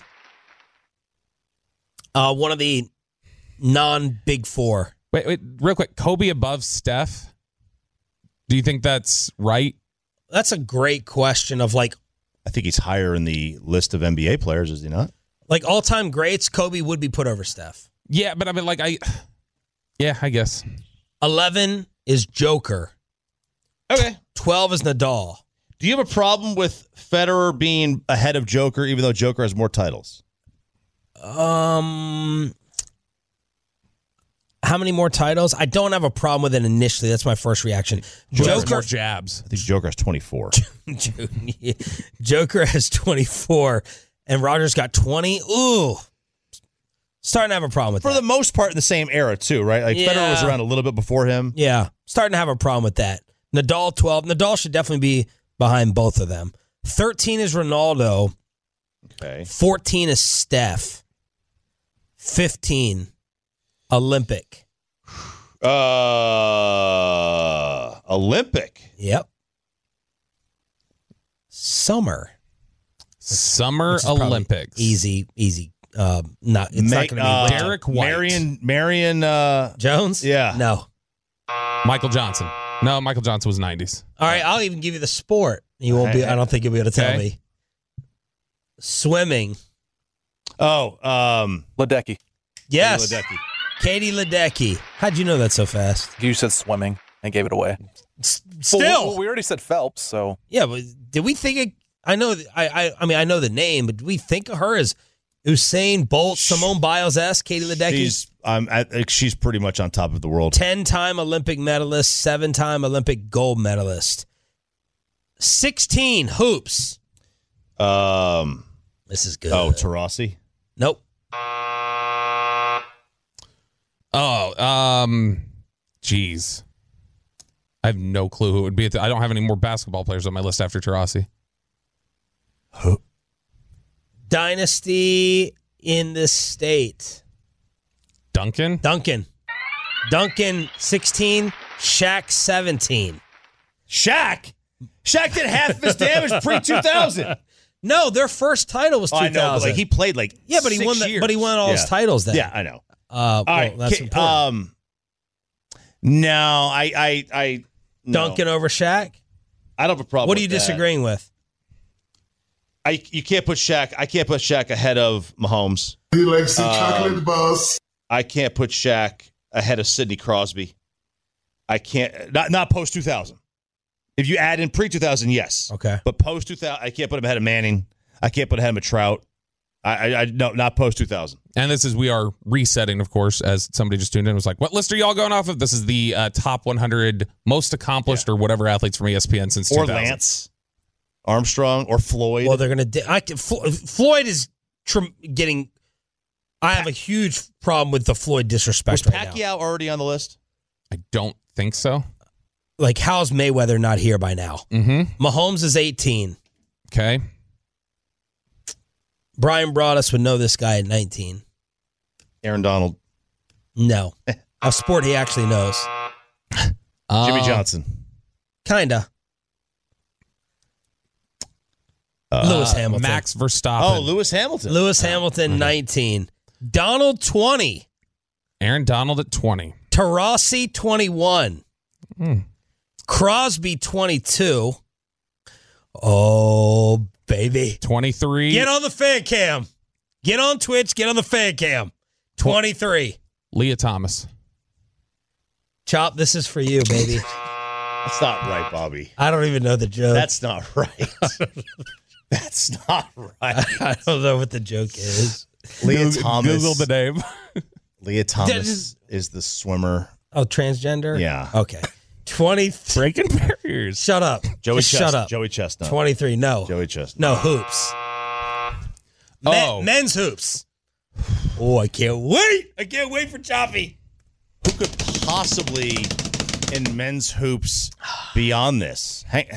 Uh, one of the non-big four. Wait, wait, real quick. Kobe above Steph. Do you think that's right? That's a great question of like, I think he's higher in the list of N B A players, is he not? like all-time greats, Kobe would be put over Steph. Yeah, but I mean, like, I. Yeah, I guess. eleven is Joker. Okay. twelve is Nadal. Do you have a problem with Federer being ahead of Joker, even though Joker has more titles? Um, how many more titles? I don't have a problem with it initially. That's my first reaction. Joker has Joker, more jabs. I think Joker has twenty-four. Joker has twenty-four, and Rogers got twenty. Ooh, starting to have a problem with For that. the most part, in the same era, too, right? Like Yeah. Federer was around a little bit before him. Yeah, starting to have a problem with that. Nadal twelve. Nadal should definitely be behind both of them. thirteen is Ronaldo. Okay. fourteen is Steph. fifteen, Olympic. Uh, Olympic. Yep. Summer. Summer Which is probably Olympics. Easy, easy. Uh, not, it's Ma- not going to be uh, winter. Derek White. Marion, Marion uh, Jones? Yeah. No. Michael Johnson. No, Michael Johnson was nineties. All right, I'll even give you the sport. You won't be. I don't think you'll be able to tell Okay. me. Swimming. Oh, um, Ledecky. Yes. Ledecky. Katie Ledecky. How'd you know that so fast? You said swimming and gave it away. S- Well, Still. we already said Phelps, so Yeah, but did we think it, I know I, I I mean I know the name, but do we think of her as Usain Bolt, Simone Biles-esque, Katie Ledecky? She's, um, I think she's pretty much on top of the world. ten-time Olympic medalist, seven-time Olympic gold medalist. sixteen hoops. Um, This is good. oh, Taurasi. Nope. Oh, um, geez. I have no clue who it would be. I don't have any more basketball players on my list after Taurasi. Dynasty in the state. Duncan? Duncan. Duncan, sixteen. Shaq, seventeen. Shaq? Shaq did half of his damage pre two thousand. No, their first title was two Oh, I thousand. know, but like he played like yeah, but he six won. The, years. but he won all his Yeah. titles then. Yeah, I know. Uh, All well, right, that's K- important. um, no, I, I, I, no. Duncan over Shaq. I don't have a problem. What are you with that. disagreeing with? I you can't put Shaq. I can't put Shaq ahead of Mahomes. He likes the Um, chocolate bars. I can't put Shaq ahead of Sidney Crosby. I can't not not post two thousand. If you add in pre two thousand, yes. Okay. But post two thousand, I can't put him ahead of Manning. I can't put him ahead of Trout. I, I, I no, not post two thousand. And this is, we are resetting, of course, as somebody just tuned in and was like, what list are y'all going off of? This is the uh, top one hundred most accomplished yeah. or whatever athletes from E S P N since or two thousand. Or Lance Armstrong or Floyd. Well, they're going to. I can, Floyd is tr- getting. I have a huge problem with the Floyd disrespect Was right Pacquiao now. already on the list? I don't think so. Like, how's Mayweather not here by now? Mm-hmm. Mahomes is eighteen. Okay. Brian Broaddus would know this guy at nineteen. Aaron Donald. No. A sport he actually knows. Uh, Jimmy Johnson. Kinda. Uh, Lewis Hamilton. Max Verstappen. Oh, Lewis Hamilton. Lewis Hamilton, okay. nineteen. Donald, twenty. Aaron Donald at twenty. Taurasi, twenty-one. Hmm. Crosby, twenty-two. Oh, baby. twenty-three. Get on the fan cam. Get on Twitch. Get on the fan cam. twenty-three. Leah Thomas. Chop, this is for you, baby. That's not right, Bobby. I don't even know the joke. That's not right. That's not right. I don't know what the joke is. Leah Google, Thomas. Google the name. Leah Thomas is the swimmer. Oh, transgender? Yeah. Okay. twenty Breaking barriers. Shut up. Joey Just Chestnut. shut up. Joey Chestnut. twenty-three. No. Joey Chestnut. No, hoops. Men, Oh. men's hoops. Oh, I can't wait. I can't wait for Choppy. Who could possibly in men's hoops be on this? Hang,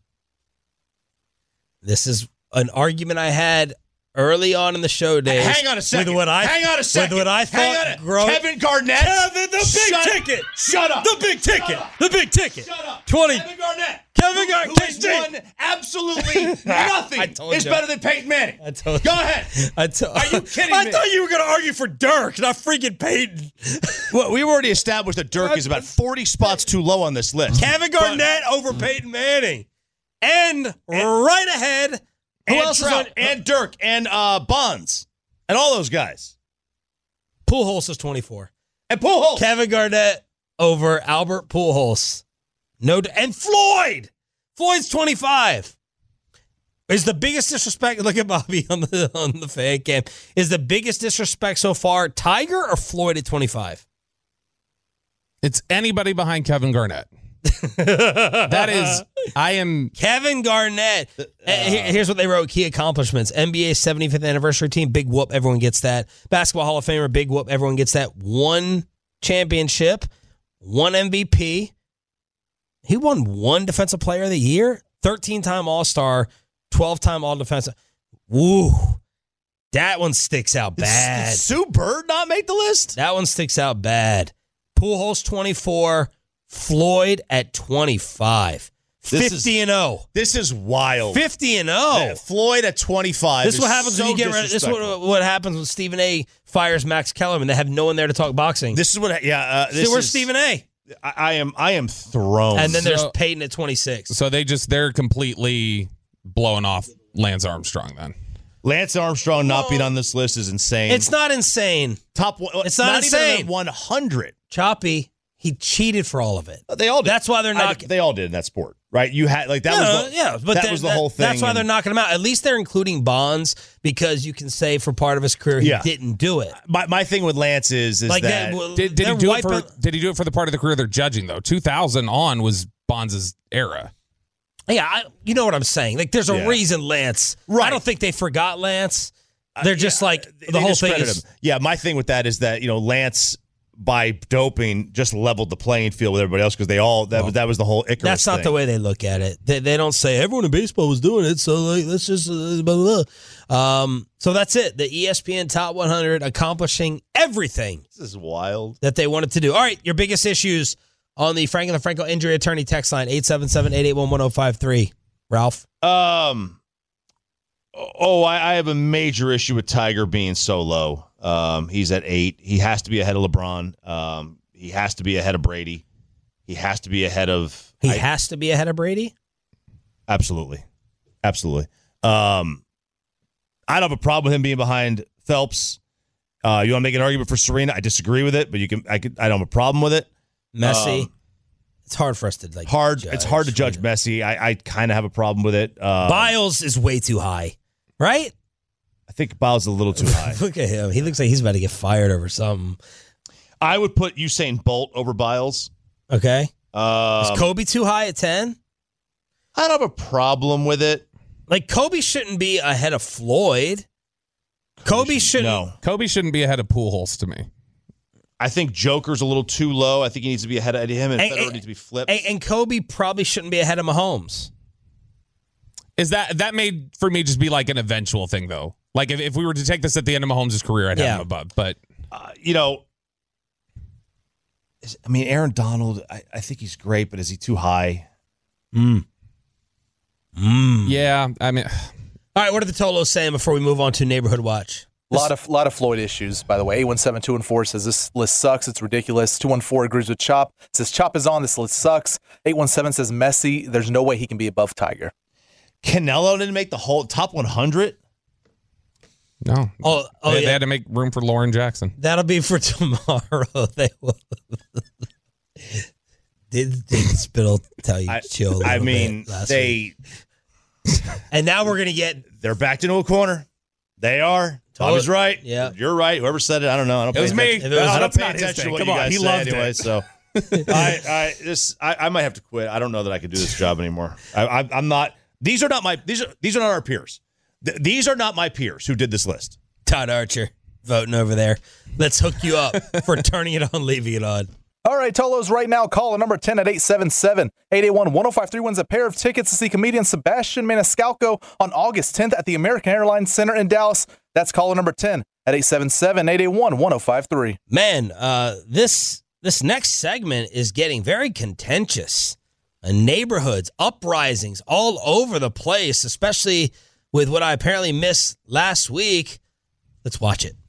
This is an argument I had early on in the show days. hang on a second. With what I, hang on a second. With what I Hang thought. on a- Grow- Kevin Garnett. Kevin, the big Shut- ticket. Shut up. The big ticket. The big ticket. Shut up. twenty. Kevin Garnett. Kevin Who Garnett. has won absolutely nothing. I told is you. better than Peyton Manning. I told Go you. ahead. I to- Are you kidding I me? thought you were going to argue for Dirk, not freaking Peyton. Well, we've already established that Dirk is about forty spots too low on this list. Kevin Garnett over Peyton Manning. And, and right ahead. Who and else Trout, is on? and Dirk and uh, Bonds and all those guys. Pujols is twenty-four. And Pujols. Kevin Garnett over Albert Pujols. No, and Floyd. Floyd's twenty-five. Is the biggest disrespect? Look at Bobby on the on the fan cam. Is the biggest disrespect so far Tiger or Floyd at twenty-five? It's anybody behind Kevin Garnett. That is, I am. Kevin Garnett. Uh, Here's what they wrote: key accomplishments. N B A seventy-fifth anniversary team. Big whoop. Everyone gets that. Basketball Hall of Famer. Big whoop. Everyone gets that. One championship. One M V P. He won one Defensive Player of the Year. thirteen-time All-Star. twelve-time All-Defensive. Woo. That one sticks out bad. Did Sue Bird not make the list? That one sticks out bad. Pujols twenty-four. Floyd at twenty-five. This fifty is, and oh. This is wild. fifty and oh. Floyd at twenty-five. This is is what happens so when you get rid. This is what, what happens when Stephen A. fires Max Kellerman. They have no one there to talk boxing. This is what. Yeah. Uh, this so where's is, Stephen A.? I, I am. I am thrown. And then there's So- Peyton at twenty-six. So they just, they're completely blowing off Lance Armstrong then. Lance Armstrong not being on this list is insane. It's not insane. Top one. It's not insane. Even one hundred. Choppy. He cheated for all of it. They all did. That's why they're I- not. they all did in that sport, right? You had like that Yeah, was the, yeah, but that that- was the that- whole thing. That's why and- they're knocking him out. At least they're including Bonds because you can say for part of his career he Yeah. didn't do it. My my thing with Lance is is Like that that- well, Did, did he They're do it for? wiping- Did he do it for the part of the career they're judging though? two thousand on was Bonds' era. Yeah, I, you know what I'm saying. Like, there's a Yeah. reason Lance. Right. I don't think they forgot Lance. They're just Yeah, like they the whole thing discredit is. him. Yeah, my thing with that is that you know Lance by doping just leveled the playing field with everybody else because they all that was that was the whole Icarus That's not thing. the way they look at it. They, they don't say everyone in baseball was doing it, so like let's just uh, blah, blah, blah. Um. So that's it. The E S P N Top one hundred accomplishing everything This is wild. that they wanted to do. All right, your biggest issues on the Franklin and Franco Injury Attorney text line eight seven seven, eight eight one, one oh five three. Ralph. Um. Oh, I, I have a major issue with Tiger being so low. Um, he's at eight. He has to be ahead of LeBron. Um, he has to be ahead of Brady. He has to be ahead of. He I- has to be ahead of Brady. Absolutely, absolutely. Um, I don't have a problem with him being behind Phelps. Uh, you want to make an argument for Serena? I disagree with it, but you can. I could. I don't have a problem with it. Messi. Um, it's hard for us to like. Hard. Judge. It's hard to judge Messi. I, I kind of have a problem with it. Uh, Biles is way too high, right? I think Biles is a little too high. Look at him. He looks like he's about to get fired over something. I would put Usain Bolt over Biles. Okay. Um, is Kobe too high at ten? I don't have a problem with it. Like Kobe shouldn't be ahead of Floyd. Kobe shouldn't. No. Kobe shouldn't be ahead of Pujols to me. I think Joker's a little too low. I think he needs to be ahead of him, and, And- Federer and- needs to be flipped. And, and Kobe probably shouldn't be ahead of Mahomes. Is that that made for me just be like an eventual thing though? Like if, if we were to take this at the end of Mahomes' career, I'd Yeah. have him above. But uh, you know, is- I mean, Aaron Donald. I, I think he's great, but is he too high? Mm. Mm. yeah, I mean, All right, what are the Tolos saying before we move on to Neighborhood Watch? A lot of lot of Floyd issues, by the way. eight one seven, two one four says this list sucks. It's ridiculous. two one four agrees with Chop. Says Chop is on. This list sucks. eight one seven says Messi. There's no way he can be above Tiger. Canelo didn't make the whole top one hundred. no. Oh, oh they, yeah. they had to make room for Lauren Jackson. That'll be for tomorrow. They will. Did did Spittle tell you I, chill? a I little mean, bit last they. week? And now we're gonna get. They're backed into a corner. They are. Tommy's right. Yeah. You're right. Whoever said it, I don't know. I don't It was pay me. attention- If it was- I don't that's pay not his attention to thing. what Come you on, guys he say loved anyway. it. So I, I, this, I, I might have to quit. I don't know that I could do this job anymore. I, I, I'm not. These are not my. These are these are not our peers. Th- these are not my peers who did this list. Todd Archer voting over there. Let's hook you up for turning it on, leaving it on. All right, Tolos, right now, call number ten at eight seven seven, eight eight one, one oh five three wins a pair of tickets to see comedian Sebastian Maniscalco on August tenth at the American Airlines Center in Dallas. That's caller number ten at eight seven seven, eight eight one, one oh five three. Man, uh, this this next segment is getting very contentious. Uh, neighborhoods, uprisings all over the place, especially with what I apparently missed last week. Let's watch it.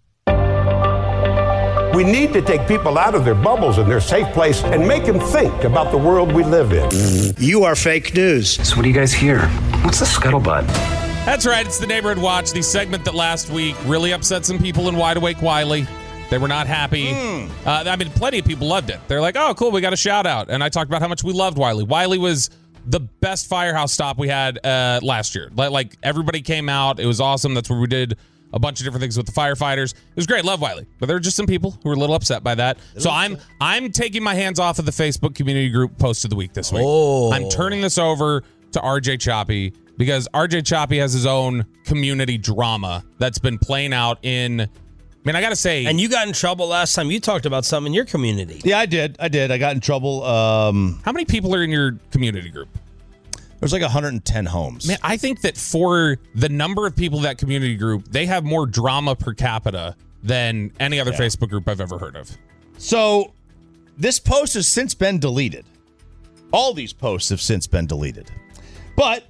We need to take people out of their bubbles and their safe place and make them think about the world we live in. You are fake news. So what do you guys hear? What's the scuttlebutt? That's right. It's the Neighborhood Watch, the segment that last week really upset some people in Wide Awake Wiley. They were not happy. Mm. Uh, I mean, plenty of people loved it. They're like, oh, cool, we got a shout out. And I talked about how much we loved Wiley. Wiley was the best firehouse stop we had uh, last year. Like, like everybody came out. It was awesome. That's where we did a bunch of different things with the firefighters. It was great. Love Wiley. But there were just some people who were a little upset by that. So I'm I'm taking my hands off of the Facebook community group post of the week this week. Oh. I'm turning this over to R J Choppy because R J Choppy has his own community drama that's been playing out in, I mean, I got to say. And you got in trouble last time you talked about something in your community. Yeah, I did. I did. I got in trouble. Um, How many people are in your community group? There's like one hundred ten homes. Man, I think that for the number of people in that community group, they have more drama per capita than any other Yeah. Facebook group I've ever heard of. So this post has since been deleted. All these posts have since been deleted. But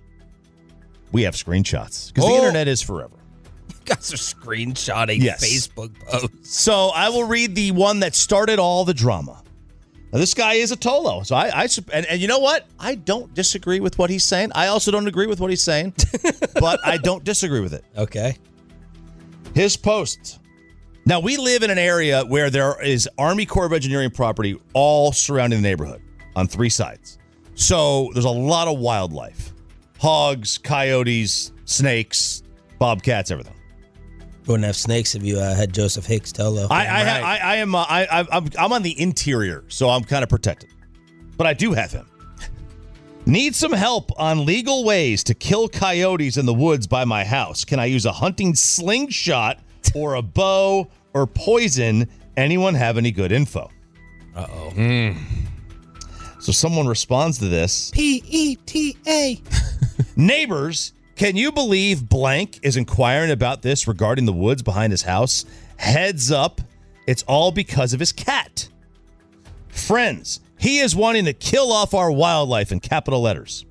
we have screenshots because the Oh. internet is forever. You guys are screenshotting Yes. Facebook posts. So I will read the one that started all the drama. Now, this guy is a Tolo. So I, I and, and you know what? I don't disagree with what he's saying. I also don't agree with what he's saying, but I don't disagree with it. Okay. His post. Now, we live in an area where there is Army Corps of Engineering property all surrounding the neighborhood on three sides. So there's a lot of wildlife. Hogs, coyotes, snakes, bobcats, everything. Wouldn't have snakes if you uh, had Joseph Hicks Tolo. I, I, I, I am. Uh, I, I, I'm, I'm on the interior, so I'm kind of protected. But I do have him. Need some help on legal ways to kill coyotes in the woods by my house. Can I use a hunting slingshot or a bow or poison? Anyone have any good info? Uh-oh. Mm. So someone responds to this. P E T A. Neighbors, can you believe blank is inquiring about this regarding the woods behind his house? Heads up, it's all because of his cat. Friends, he is wanting to kill off our wildlife in capital letters.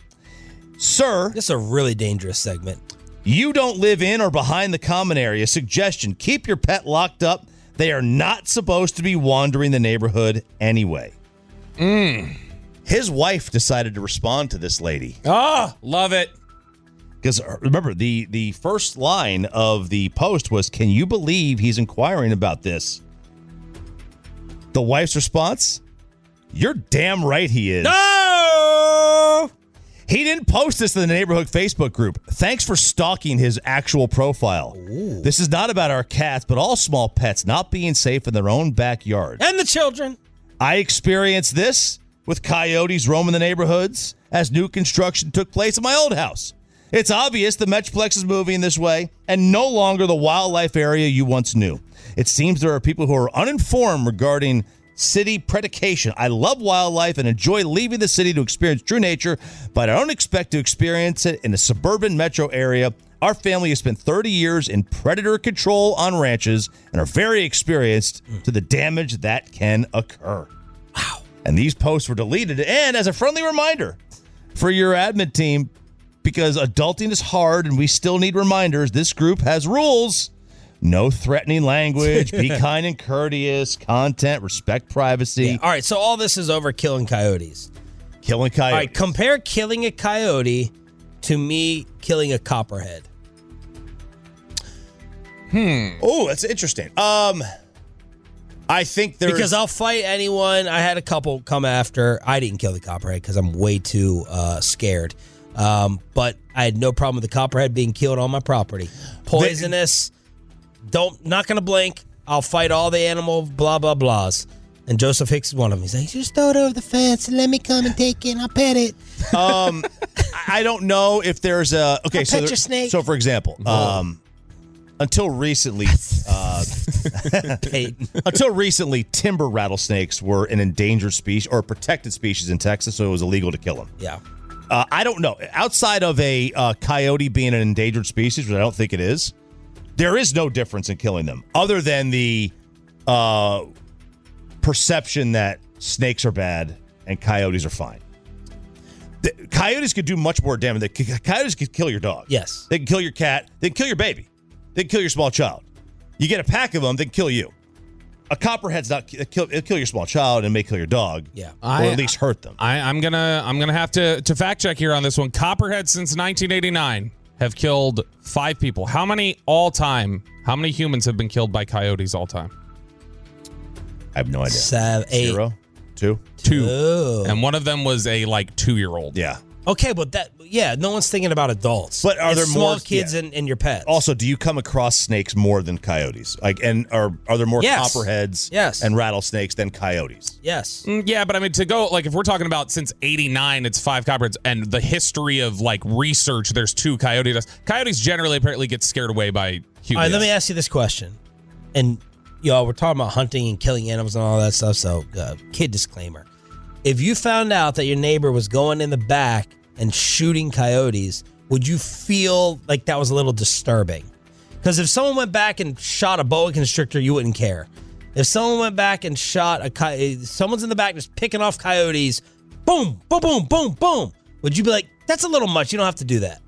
Sir, this is a really dangerous segment. You don't live in or behind the common area. Suggestion, keep your pet locked up. They are not supposed to be wandering the neighborhood anyway. Mm. His wife decided to respond to this lady. Oh, love it. Because remember, the, the first line of the post was, "Can you believe he's inquiring about this?" The wife's response, "You're damn right he is." No! He didn't post this in the neighborhood Facebook group. Thanks for stalking his actual profile. Ooh. This is not about our cats, but all small pets not being safe in their own backyard. And the children. I experienced this with coyotes roaming the neighborhoods as new construction took place in my old house. It's obvious the Metroplex is moving this way and no longer the wildlife area you once knew. It seems there are people who are uninformed regarding city predication. I love wildlife and enjoy leaving the city to experience true nature, but I don't expect to experience it in a suburban metro area. Our family has spent thirty years in predator control on ranches and are very experienced to the damage that can occur. Wow. And these posts were deleted. And as a friendly reminder for your admin team, because adulting is hard and we still need reminders, this group has rules. No threatening language, be kind and courteous, content, respect privacy. Yeah. All right, so all this is over killing coyotes. Killing coyotes. All right, compare killing a coyote to me killing a copperhead. Hmm. Oh, that's interesting. Um, I think there's... Because I'll fight anyone. I had a couple come after. I didn't kill the copperhead because I'm way too uh, scared. Um, but I had no problem with the copperhead being killed on my property. Poisonous... The- Don't, not going to blink. I'll fight all the animal blah, blah, blahs. And Joseph Hicks is one of them. He's like, just throw it over the fence and let me come and take it and I'll pet it. Um, I don't know if there's a... Okay, I'll so pet there, your snake. So, for example, um, until recently... Uh, until recently, timber rattlesnakes were an endangered species or a protected species in Texas, so it was illegal to kill them. Yeah. Uh, I don't know. Outside of a uh, coyote being an endangered species, which I don't think it is, there is no difference in killing them other than the uh, perception that snakes are bad and coyotes are fine. The, coyotes could do much more damage. The, coyotes could kill your dog. Yes. They can kill your cat. They can kill your baby. They can kill your small child. You get a pack of them, they can kill you. A copperhead's not kill. It'll kill your small child and may kill your dog. Yeah, or I, at least hurt them. I, I'm gonna I'm gonna have to to fact check here on this one. Copperhead since nineteen eighty-nine have killed five people. How many all time? How many humans have been killed by coyotes all time? I have no idea. Seven, eight. Zero, two, two, Two. and one of them was a like two year old. Yeah. Okay, but that, yeah, no one's thinking about adults. But are It's there small more kids yeah. and, and your pets? Also, do you come across snakes more than coyotes? Like, and are are there more Yes. copperheads Yes. and rattlesnakes than coyotes? Yes. Mm, yeah, but I mean, to go, like, if we're talking about since eighty-nine, it's five copperheads, and the history of, like, research, there's two coyote deaths. Coyotes generally apparently get scared away by humans. All right, let me ask you this question. And, y'all, we're talking about hunting and killing animals and all that stuff, so uh, kid disclaimer. If you found out that your neighbor was going in the back and shooting coyotes, would you feel like that was a little disturbing? Because if someone went back and shot a boa constrictor, you wouldn't care. If someone went back and shot a coyote, someone's in the back just picking off coyotes, boom, boom, boom, boom, boom, would you be like, that's a little much, you don't have to do that?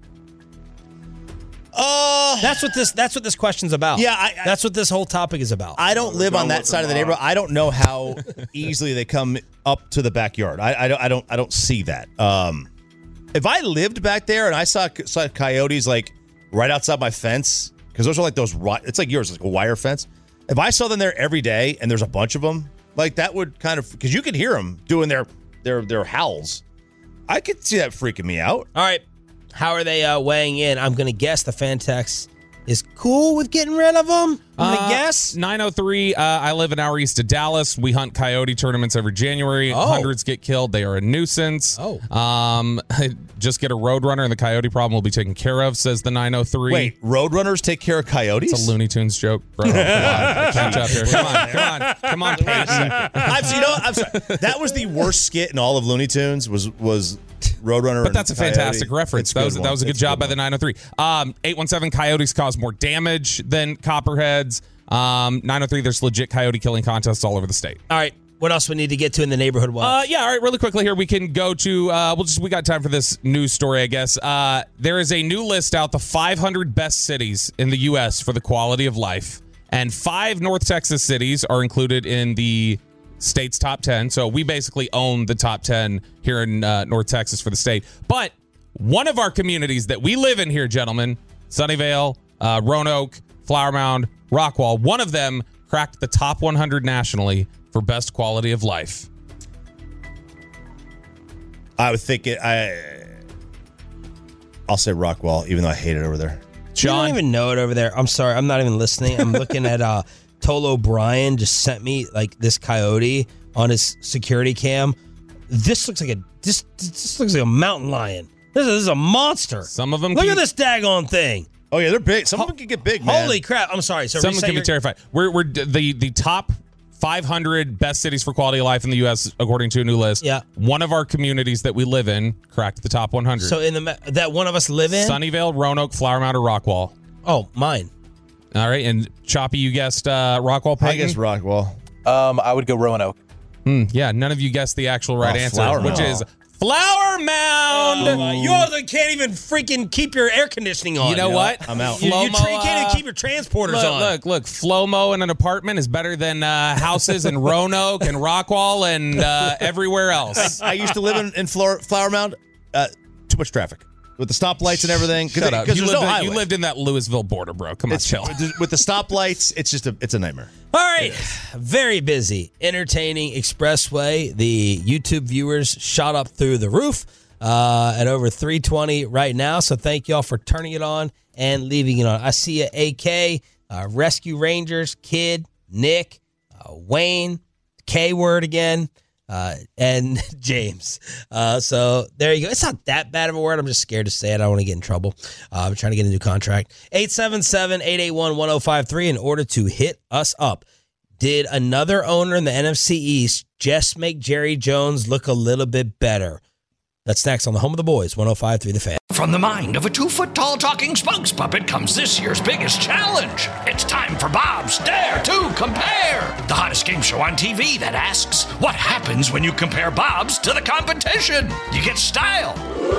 Uh, that's what this that's what this question's about. Yeah, I, I, that's what this whole topic is about. I don't live on that side of the neighborhood. I don't know how easily they come up to the backyard. I, I don't I don't I don't see that. Um, if I lived back there and I saw saw coyotes like right outside my fence, because those are like those, it's like yours, it's like a wire fence. If I saw them there every day and there's a bunch of them, like that would kind of, because you could hear them doing their their their howls. I could see that freaking me out. All right. How are they uh, weighing in? I'm going to guess the fan text is cool with getting rid of them. I'm going to Uh, guess. nine oh three, uh, I live an hour east of Dallas. We hunt coyote tournaments every January. Oh. Hundreds get killed. They are a nuisance. Oh. Um, just get a roadrunner and the coyote problem will be taken care of, says the nine oh three. Wait, roadrunners take care of coyotes? It's a Looney Tunes joke, bro. Come on. Catch up here. Come on. Come on. Come on, Pace. I'm, you know, I'm sorry. That was the worst skit in all of Looney Tunes was was Roadrunner. But that's a fantastic Coyote. reference. It's That was good that was a one. good It's job by one. the nine oh three. Um, eight one seven coyotes cause more damage than copperheads. Um, nine oh three, there's legit coyote killing contests all over the state. All right. What else we need to get to in the neighborhood watch? Uh, yeah, all right, really quickly here, we can go to, uh, we'll just, we got time for this news story, I guess. Uh, there is a new list out, the five hundred best cities in the U S for the quality of life. And five North Texas cities are included in the state's top ten. So we basically own the top ten here in uh, North Texas for the state. But one of our communities that we live in here, gentlemen, Sunnyvale, uh, Roanoke, Flower Mound, Rockwall, one of them cracked the top one hundred nationally for best quality of life. I would think it. I. I'll say Rockwall, even though I hate it over there. John, you don't even know it over there. I'm sorry, I'm not even listening. I'm looking at uh, Tolo O'Brien just sent me like this coyote on his security cam. This looks like a this this looks like a mountain lion. This is, this is a monster. Some of them. Look can, at this daggone thing. Oh yeah, they're big. Some Ho- of them can get big, man. Holy crap! I'm sorry. So some of them can your- be terrified. We're we're the the top five hundred best cities for quality of life in the U S according to a new list. Yeah. One of our communities that we live in cracked the top one hundred. So in the that one of us live in Sunnyvale, Roanoke, Flower Mound, or Rockwall. Oh, mine. All right, and Choppy, you guessed uh, Rockwall. Peyton? I guess Rockwall. Um, I would go Roanoke. Hmm, yeah, none of you guessed the actual right Oh, answer, Flower which Mound. is Flower Mound. Oh, you all can't even freaking keep your air conditioning on. You know what? I'm out. You, you, Flomo, tra- you can't even uh, keep your transporters Look, on. look, look. Flomo in an apartment is better than uh, houses in Roanoke and Rockwall and uh, everywhere else. I used to live in, in Flower, Flower Mound. Uh, too much traffic with the stoplights and everything. Shut up. Because You there's lived, no in, you highway. lived in that Louisville border, bro. Come on, It's, chill. with the stoplights, it's just a it's a nightmare. All right. Very busy. Entertaining expressway. The YouTube viewers shot up through the roof uh, at over three twenty right now. So thank y'all for turning it on and leaving it on. I see a A K, uh, Rescue Rangers, Kid, Nick, uh, Wayne, K-word again, uh, and James. Uh, so there you go. It's not that bad of a word. I'm just scared to say it. I don't want to get in trouble. Uh, I'm trying to get a new contract. eight seven seven, eight eight one, one oh five three in order to hit us up. Did another owner in the N F C East just make Jerry Jones look a little bit better? That's next on the Home of the Boys, one oh five point three The Fan. From the mind of a two-foot-tall talking spokes puppet comes this year's biggest challenge. It's time for Bob's Dare to Compare, the hottest game show on T V that asks, what happens when you compare Bob's to the competition? You get style.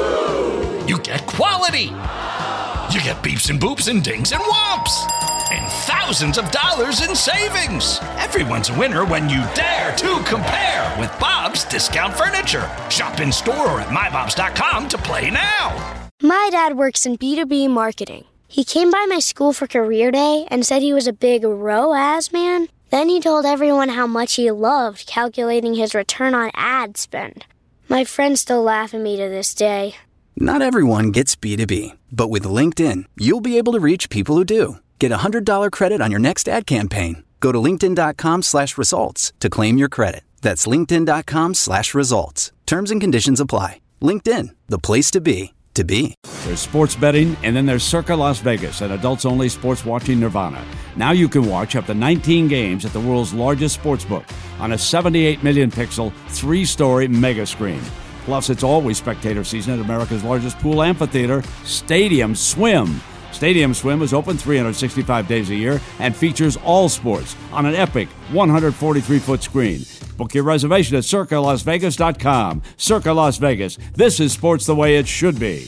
You get quality. You get beeps and boops and dings and whomps. And thousands of dollars in savings. Everyone's a winner when you dare to compare with Bob's Discount Furniture. Shop in store or at my bobs dot com to play now. My dad works in B two B marketing. He came by my school for career day and said he was a big R O A S man. Then he told everyone how much he loved calculating his return on ad spend. My friends still laugh at me to this day. Not everyone gets B two B, but with LinkedIn, you'll be able to reach people who do. Get a one hundred dollars credit on your next ad campaign. Go to linkedin.com slash results to claim your credit. That's linkedin.com slash results. Terms and conditions apply. LinkedIn, the place to be, to be. There's sports betting, and then there's Circa Las Vegas, an adults-only sports watching nirvana. Now you can watch up to nineteen games at the world's largest sportsbook on a seventy-eight million pixel, three-story mega screen. Plus, it's always spectator season at America's largest pool amphitheater, Stadium Swim. Stadium Swim is open three hundred sixty-five days a year and features all sports on an epic one hundred forty-three foot screen. Book your reservation at circa las vegas dot com. Circa Las Vegas. This is sports the way it should be.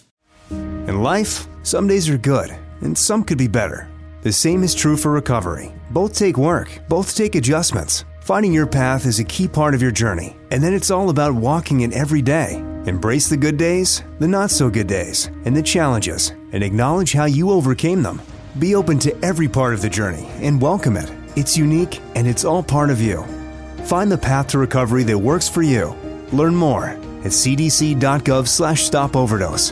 In life, some days are good, and some could be better. The same is true for recovery. Both take work, both take adjustments. Finding your path is a key part of your journey, and then it's all about walking it every day. Embrace the good days, the not-so-good days, and the challenges, and acknowledge how you overcame them. Be open to every part of the journey and welcome it. It's unique, and it's all part of you. Find the path to recovery that works for you. Learn more at cdc.gov slash stop overdose.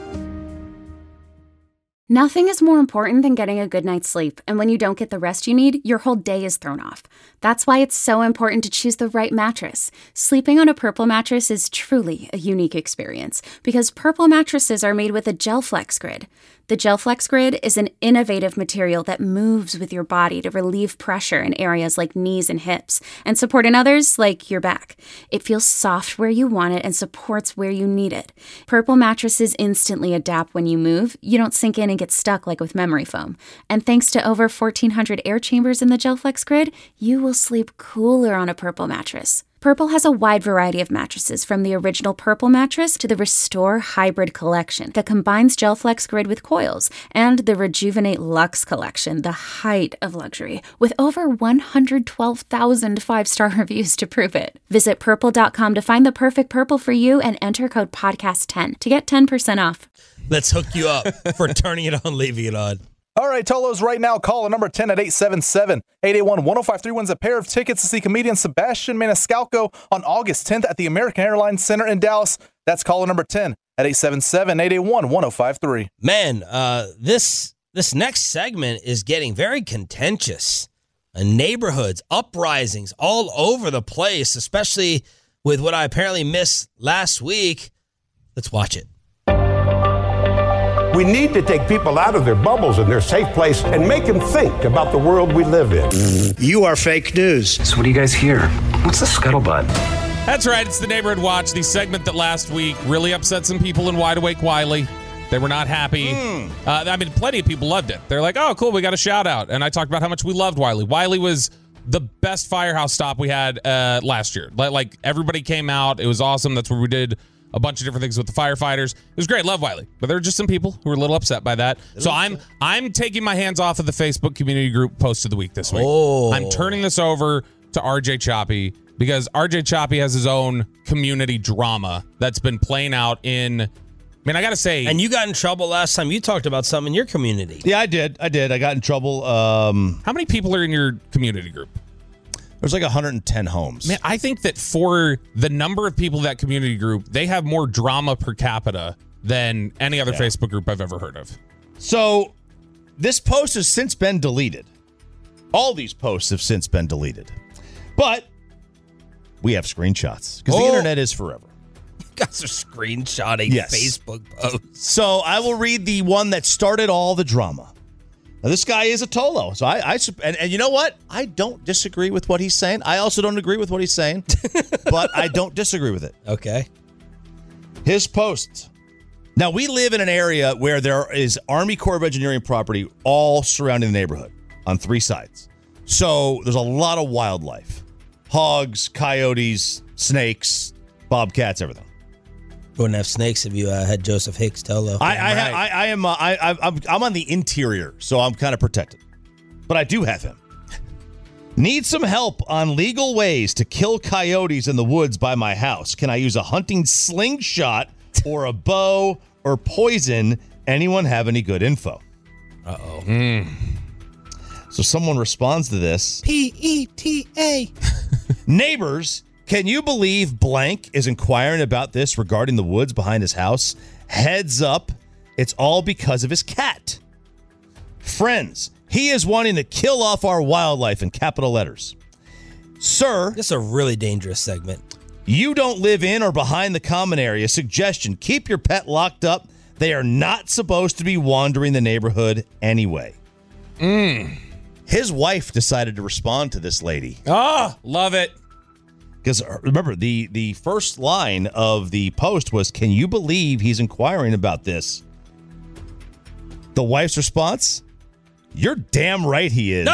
Nothing is more important than getting a good night's sleep, and when you don't get the rest you need, your whole day is thrown off. That's why it's so important to choose the right mattress. Sleeping on a Purple mattress is truly a unique experience because Purple mattresses are made with a GelFlex Grid. The GelFlex Grid is an innovative material that moves with your body to relieve pressure in areas like knees and hips and support in others like your back. It feels soft where you want it and supports where you need it. Purple mattresses instantly adapt when you move. You don't sink in and get stuck like with memory foam. And thanks to over fourteen hundred air chambers in the GelFlex Grid, you will sleep cooler on a Purple mattress. Purple has a wide variety of mattresses, from the original Purple mattress to the Restore Hybrid collection that combines GelFlex Grid with coils, and the Rejuvenate Luxe collection, the height of luxury, with over one hundred twelve thousand five-star reviews to prove it. Visit purple dot com to find the perfect Purple for you and enter code podcast ten to get ten percent off. Let's hook you up for turning it on, leaving it on. All right, Tolos, right now, call number ten at eight seven seven, eight eight one, one oh five three wins a pair of tickets to see comedian Sebastian Maniscalco on August tenth at the American Airlines Center in Dallas. That's caller number ten at eight seven seven, eight eight one, one oh five three. Man, uh, this this next segment is getting very contentious. Uh, neighborhoods, uprisings all over the place, especially with what I apparently missed last week. Let's watch it. We need to take people out of their bubbles and their safe place and make them think about the world we live in. You are fake news. So what do you guys hear? What's the scuttlebutt? That's right. It's the Neighborhood Watch, the segment that last week really upset some people in Wide Awake Wiley. They were not happy. Mm. Uh, I mean, plenty of people loved it. They're like, oh, cool, we got a shout out. And I talked about how much we loved Wiley. Wiley was the best firehouse stop we had uh, last year. Like, everybody came out. It was awesome. That's where we did a bunch of different things with the firefighters. It was great. Love Wiley. But there were just some people who were a little upset by that. So I'm I'm taking my hands off of the Facebook community group post of the week this week. Oh. I'm turning this over to R J Choppy because R J Choppy has his own community drama that's been playing out in, I mean, I got to say. And you got in trouble last time you talked about something in your community. Yeah, I did. I did. I got in trouble. Um, How many people are in your community group? There's like one hundred ten homes. Man, I think that for the number of people in that community group, they have more drama per capita than any other yeah. Facebook group I've ever heard of. So this post has since been deleted. All these posts have since been deleted. But we have screenshots because oh. the internet is forever. You guys are screenshotting yes. Facebook posts. So I will read the one that started all the drama. Now, this guy is a Tolo. So I, I and, and you know what? I don't disagree with what he's saying. I also don't agree with what he's saying, but I don't disagree with it. Okay. His post. Now, we live in an area where there is Army Corps of Engineering property all surrounding the neighborhood on three sides. So there's a lot of wildlife. Hogs, coyotes, snakes, bobcats, everything. Wouldn't have snakes if you uh, had Joseph Hicks Tolo. I, I, right. I, I am. Uh, I, I'm. I'm on the interior, so I'm kind of protected. But I do have him. Need some help on legal ways to kill coyotes in the woods by my house. Can I use a hunting slingshot or a bow or poison? Anyone have any good info? Uh oh. Mm. So someone responds to this. P E T A. Neighbors. Can you believe blank is inquiring about this regarding the woods behind his house? Heads up, it's all because of his cat. Friends, he is wanting to kill off our wildlife in capital letters. Sir. This is a really dangerous segment. You don't live in or behind the common area. Suggestion, keep your pet locked up. They are not supposed to be wandering the neighborhood anyway. Mm. His wife decided to respond to this lady. Ah, love it. Because remember, the, the first line of the post was, can you believe he's inquiring about this? The wife's response, you're damn right he is.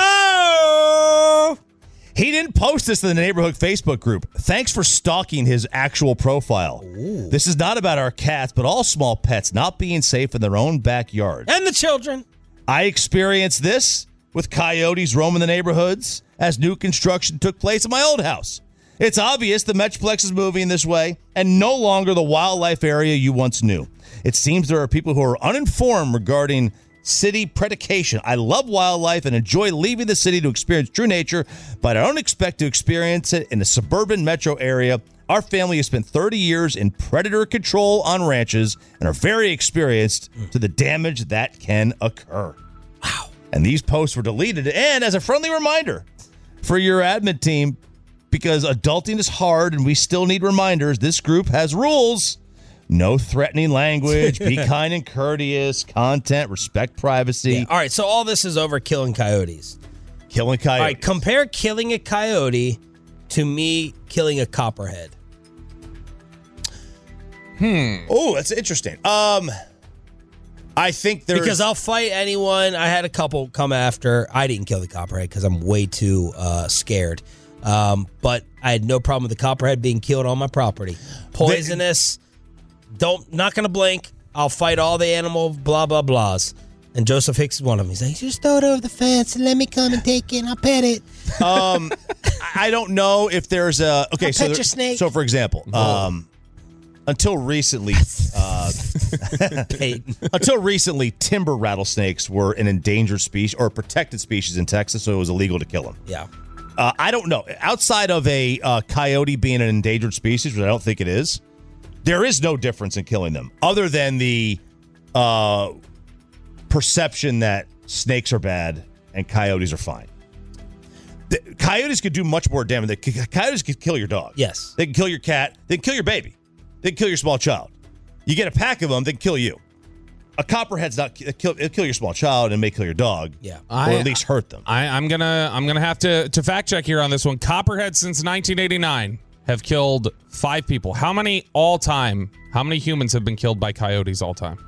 No! He didn't post this in the neighborhood Facebook group. Thanks for stalking his actual profile. Ooh. This is not about our cats, but all small pets not being safe in their own backyard. And the children. I experienced this with coyotes roaming the neighborhoods as new construction took place in my old house. It's obvious the Metroplex is moving this way and no longer the wildlife area you once knew. It seems there are people who are uninformed regarding city predication. I love wildlife and enjoy leaving the city to experience true nature, but I don't expect to experience it in the suburban metro area. Our family has spent thirty years in predator control on ranches and are very experienced to the damage that can occur. Wow. And these posts were deleted. And as a friendly reminder for your admin team, because adulting is hard and we still need reminders, this group has rules. No threatening language, be kind and courteous, content, respect privacy. Yeah. All right, so all this is over killing coyotes. Killing coyotes. All right, compare killing a coyote to me killing a copperhead. Hmm. Oh, that's interesting. Um, I think there's... Because I'll fight anyone. I had a couple come after. I didn't kill the copperhead because I'm way too uh, scared. Um, but I had no problem with the copperhead being killed on my property. Poisonous. Don't not gonna blink. I'll fight all the animal blah blah blahs. And Joseph Hicks is one of them. He's like, just throw it over the fence and let me come and take it and I'll pet it. Um, I don't know if there's a okay. I'll so pet there- your snake. So for example, um, until recently, uh, until recently, timber rattlesnakes were an endangered species or a protected species in Texas, so it was illegal to kill them. Yeah. Uh, I don't know. Outside of a uh, coyote being an endangered species, which I don't think it is, there is no difference in killing them other than the uh, perception that snakes are bad and coyotes are fine. The, coyotes could do much more damage. The coyotes could kill your dog. Yes. They can kill your cat. They can kill your baby. They can kill your small child. You get a pack of them, they can kill you. A copperhead's not it'll kill, it'll kill your small child and may kill your dog. Yeah. Or I- at least hurt them. I, I'm gonna I'm gonna have to to fact check here on this one. Copperhead since nineteen eighty-nine have killed five people. How many all time? How many humans have been killed by coyotes all time?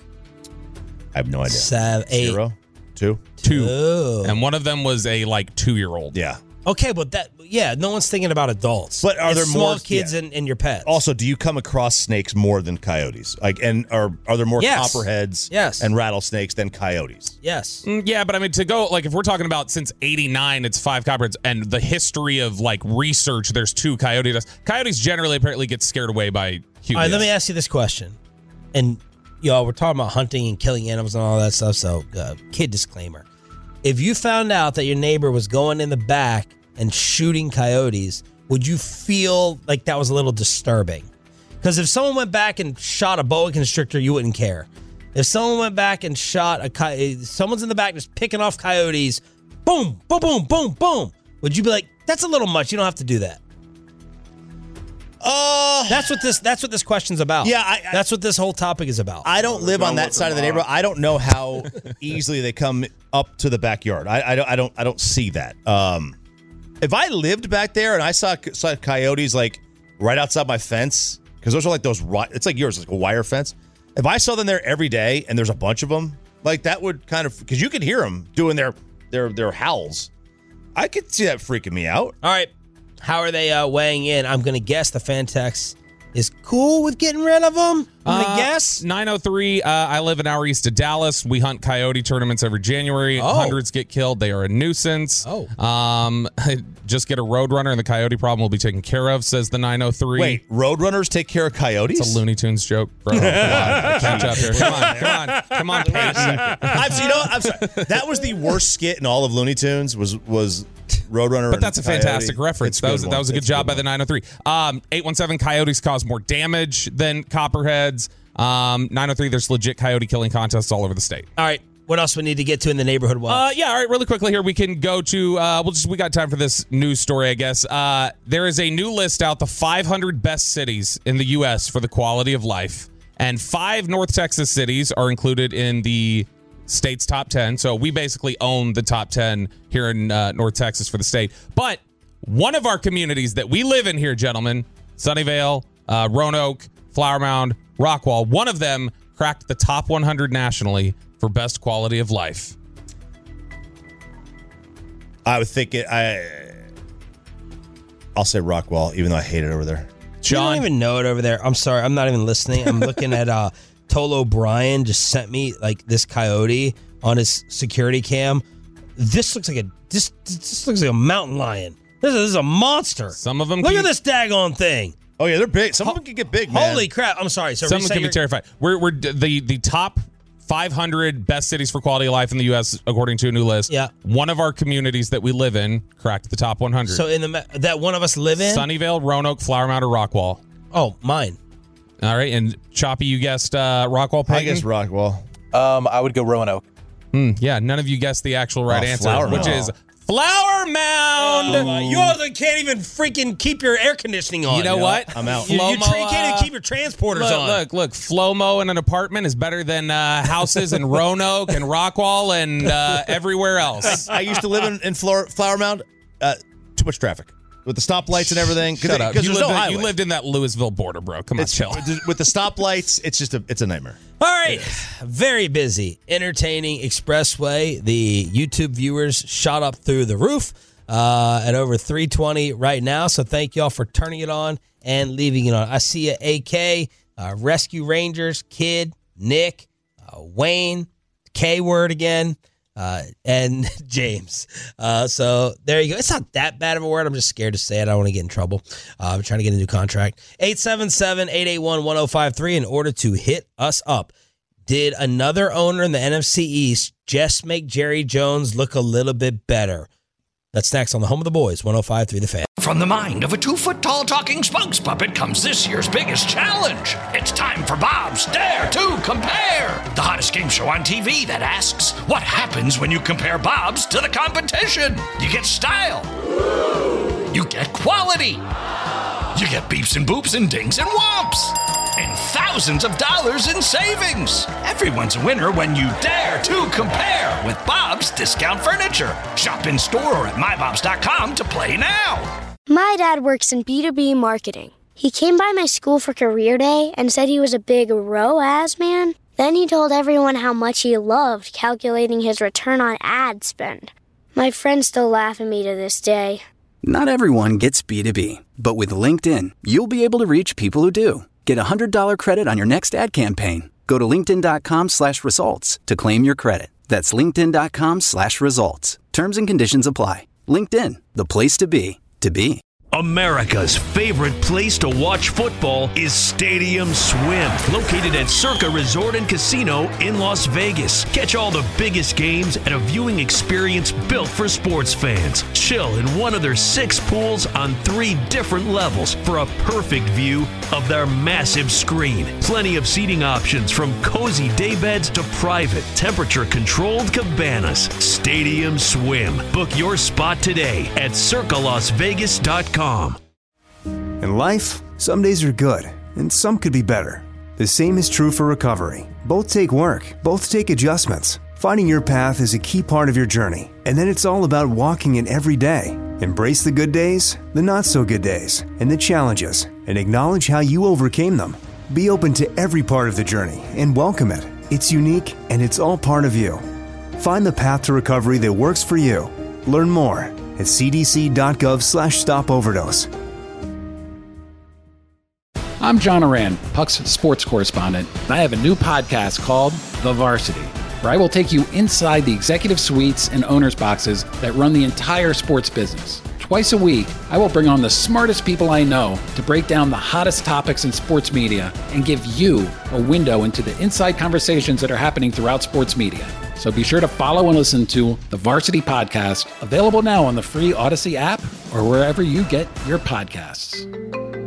I have no idea. Seven, eight. Zero? Two? Two. Two. And one of them was a like two year old. Yeah. Okay, but that yeah, no one's thinking about adults. But are It's there small more kids yeah. and, and your pets? Also, do you come across snakes more than coyotes? Like, and are are there more Yes. copperheads Yes. and rattlesnakes than coyotes? Yes. Mm, Yeah, but I mean, to go, like, if we're talking about since eighty-nine, it's five copperheads, and the history of, like, research, there's two coyotes. Coyotes generally apparently get scared away by humans. All right, let me ask you this question. And, y'all, we're talking about hunting and killing animals and all that stuff, so uh, kid disclaimer. If you found out that your neighbor was going in the back and shooting coyotes, would you feel like that was a little disturbing? Because if someone went back and shot a boa constrictor, you wouldn't care. If someone went back and shot a coyote, someone's in the back just picking off coyotes, boom, boom, boom, boom, boom, would you be like, that's a little much, you don't have to do that? Uh, that's what this that's what this question's about. Yeah, I, I, that's what this whole topic is about. I don't live on that side of the neighborhood. I don't know how easily they come up to the backyard. I, I don't I don't I don't see that. Um, if I lived back there and I saw saw coyotes like right outside my fence, because those are like those ri- it's like yours, like a wire fence. If I saw them there every day and there's a bunch of them, like that would kind of because you could hear them doing their their their howls. I could see that freaking me out. All right. How are they uh, weighing in? I'm going to guess the fan text is cool with getting rid of them. I'm going to Uh, guess. nine oh three, uh, I live an hour east of Dallas. We hunt coyote tournaments every January. Oh. Hundreds get killed. They are a nuisance. Oh. Um, just get a roadrunner and the coyote problem will be taken care of, says the nine oh three. Wait, roadrunners take care of coyotes? It's a Looney Tunes joke, bro. Come on, catch up here. Come on, come on, come on, Paige. I'm, so you know, what? I'm sorry. That was the worst skit in all of Looney Tunes. Was was Roadrunner? But that's a and fantastic Coyote. reference. It's That good was that one. was a good It's job by one. the nine oh three. Um, eight one seven coyotes cause more damage than copperheads. Um, nine oh three, there's legit coyote killing contests all over the state. All right. What else we need to get to in the neighborhood watch? Uh, yeah, all right, really quickly here, we can go to, uh, we'll just, we got time for this news story, I guess. Uh, there is a new list out, the five hundred best cities in the U S for the quality of life. And five North Texas cities are included in the state's top ten. So we basically own the top ten here in uh, North Texas for the state. But one of our communities that we live in here, gentlemen, Sunnyvale, uh, Roanoke, Flower Mound, Rockwall, one of them cracked the top one hundred nationally for best quality of life. I would think it. I. I'll say Rockwall, even though I hate it over there. You don't even know it over there. I'm sorry. I'm not even listening. I'm looking at uh, Tolo O'Brien just sent me like this coyote on his security cam. This looks like a this this looks like a mountain lion. This is, this is a monster. Some of them. Look can, at this daggone thing. Oh yeah, they're big. Some of them can get big, man. Holy crap! I'm sorry. So Some of them reset can be your- terrified. We're we're the the top five hundred best cities for quality of life in the U S according to a new list. Yeah. One of our communities that we live in cracked the top one hundred. So in the ma- that one of us live in. Sunnyvale, Roanoke, Flower Mound, or Rockwall. Oh, mine. All right, and Choppy, you guessed uh, Rockwall. I Peyton? guess Rockwall. Um, I would go Roanoke. Hmm, yeah, none of you guessed the actual right Oh, answer, Flower which Mound. is Flower Mound. Oh, you all can't even freaking keep your air conditioning on. You know what? I'm out. You, you, Flomo, tra- you can't even uh, keep your transporters Look, on. look, look. Flomo in an apartment is better than uh, houses in Roanoke and Rockwall and uh, everywhere else. I used to live in, in Flower, Flower Mound. Uh, too much traffic with the stoplights and everything. Shut up. Because You there's lived, no in, highway. you lived in that Louisville border, bro. Come on, It's, chill. with the stoplights, it's just a it's a nightmare. All right. Very busy. Entertaining expressway. The YouTube viewers shot up through the roof. uh, at over three twenty right now. So thank y'all for turning it on and leaving it on. I see you, A K, uh, Rescue Rangers, Kid, Nick, uh, Wayne, K-word again, uh, and James. Uh, so there you go. It's not that bad of a word. I'm just scared to say it. I don't want to get in trouble. Uh, I'm trying to get a new contract. eight seven seven, eight eight one, one oh five three in order to hit us up. Did another owner in the N F C East just make Jerry Jones look a little bit better? That's next on the home of the boys, one oh five point three The Fan. From the mind of a two-foot-tall talking spokes puppet comes this year's biggest challenge. It's time for Bob's Dare to Compare, the hottest game show on T V that asks, what happens when you compare Bob's to the competition? You get style. You get quality. You get beeps and boops and dings and whomps. And thousands of dollars in savings. Everyone's a winner when you dare to compare with Bob's Discount Furniture. Shop in store or at my bobs dot com to play now. My dad works in B two B marketing. He came by my school for career day and said he was a big R O A S man. Then he told everyone how much he loved calculating his return on ad spend. My friends still laugh at me to this day. Not everyone gets B two B, but with LinkedIn, you'll be able to reach people who do. Get a one hundred dollars credit on your next ad campaign. Go to linkedin.com slash results to claim your credit. That's linkedin.com slash results. Terms and conditions apply. LinkedIn, the place to be, to be. America's favorite place to watch football is Stadium Swim, located at Circa Resort and Casino in Las Vegas. Catch all the biggest games at a viewing experience built for sports fans. Chill in one of their six pools on three different levels for a perfect view of their massive screen. Plenty of seating options from cozy daybeds to private, temperature-controlled cabanas. Stadium Swim. Book your spot today at circa las vegas dot com. In life, some days are good, and some could be better. The same is true for recovery. Both take work, both take adjustments. Finding your path is a key part of your journey, and then it's all about walking it every day. Embrace the good days, the not so good days, and the challenges, and acknowledge how you overcame them. Be open to every part of the journey and welcome it. It's unique, and it's all part of you. Find the path to recovery that works for you. Learn more at cdc.gov slash stop overdose. I'm John Oran, Puck's sports correspondent, and I have a new podcast called The Varsity, where I will take you inside the executive suites and owners' boxes that run the entire sports business. Twice a week, I will bring on the smartest people I know to break down the hottest topics in sports media and give you a window into the inside conversations that are happening throughout sports media. So be sure to follow and listen to The Varsity Podcast, available now on the free Odyssey app or wherever you get your podcasts.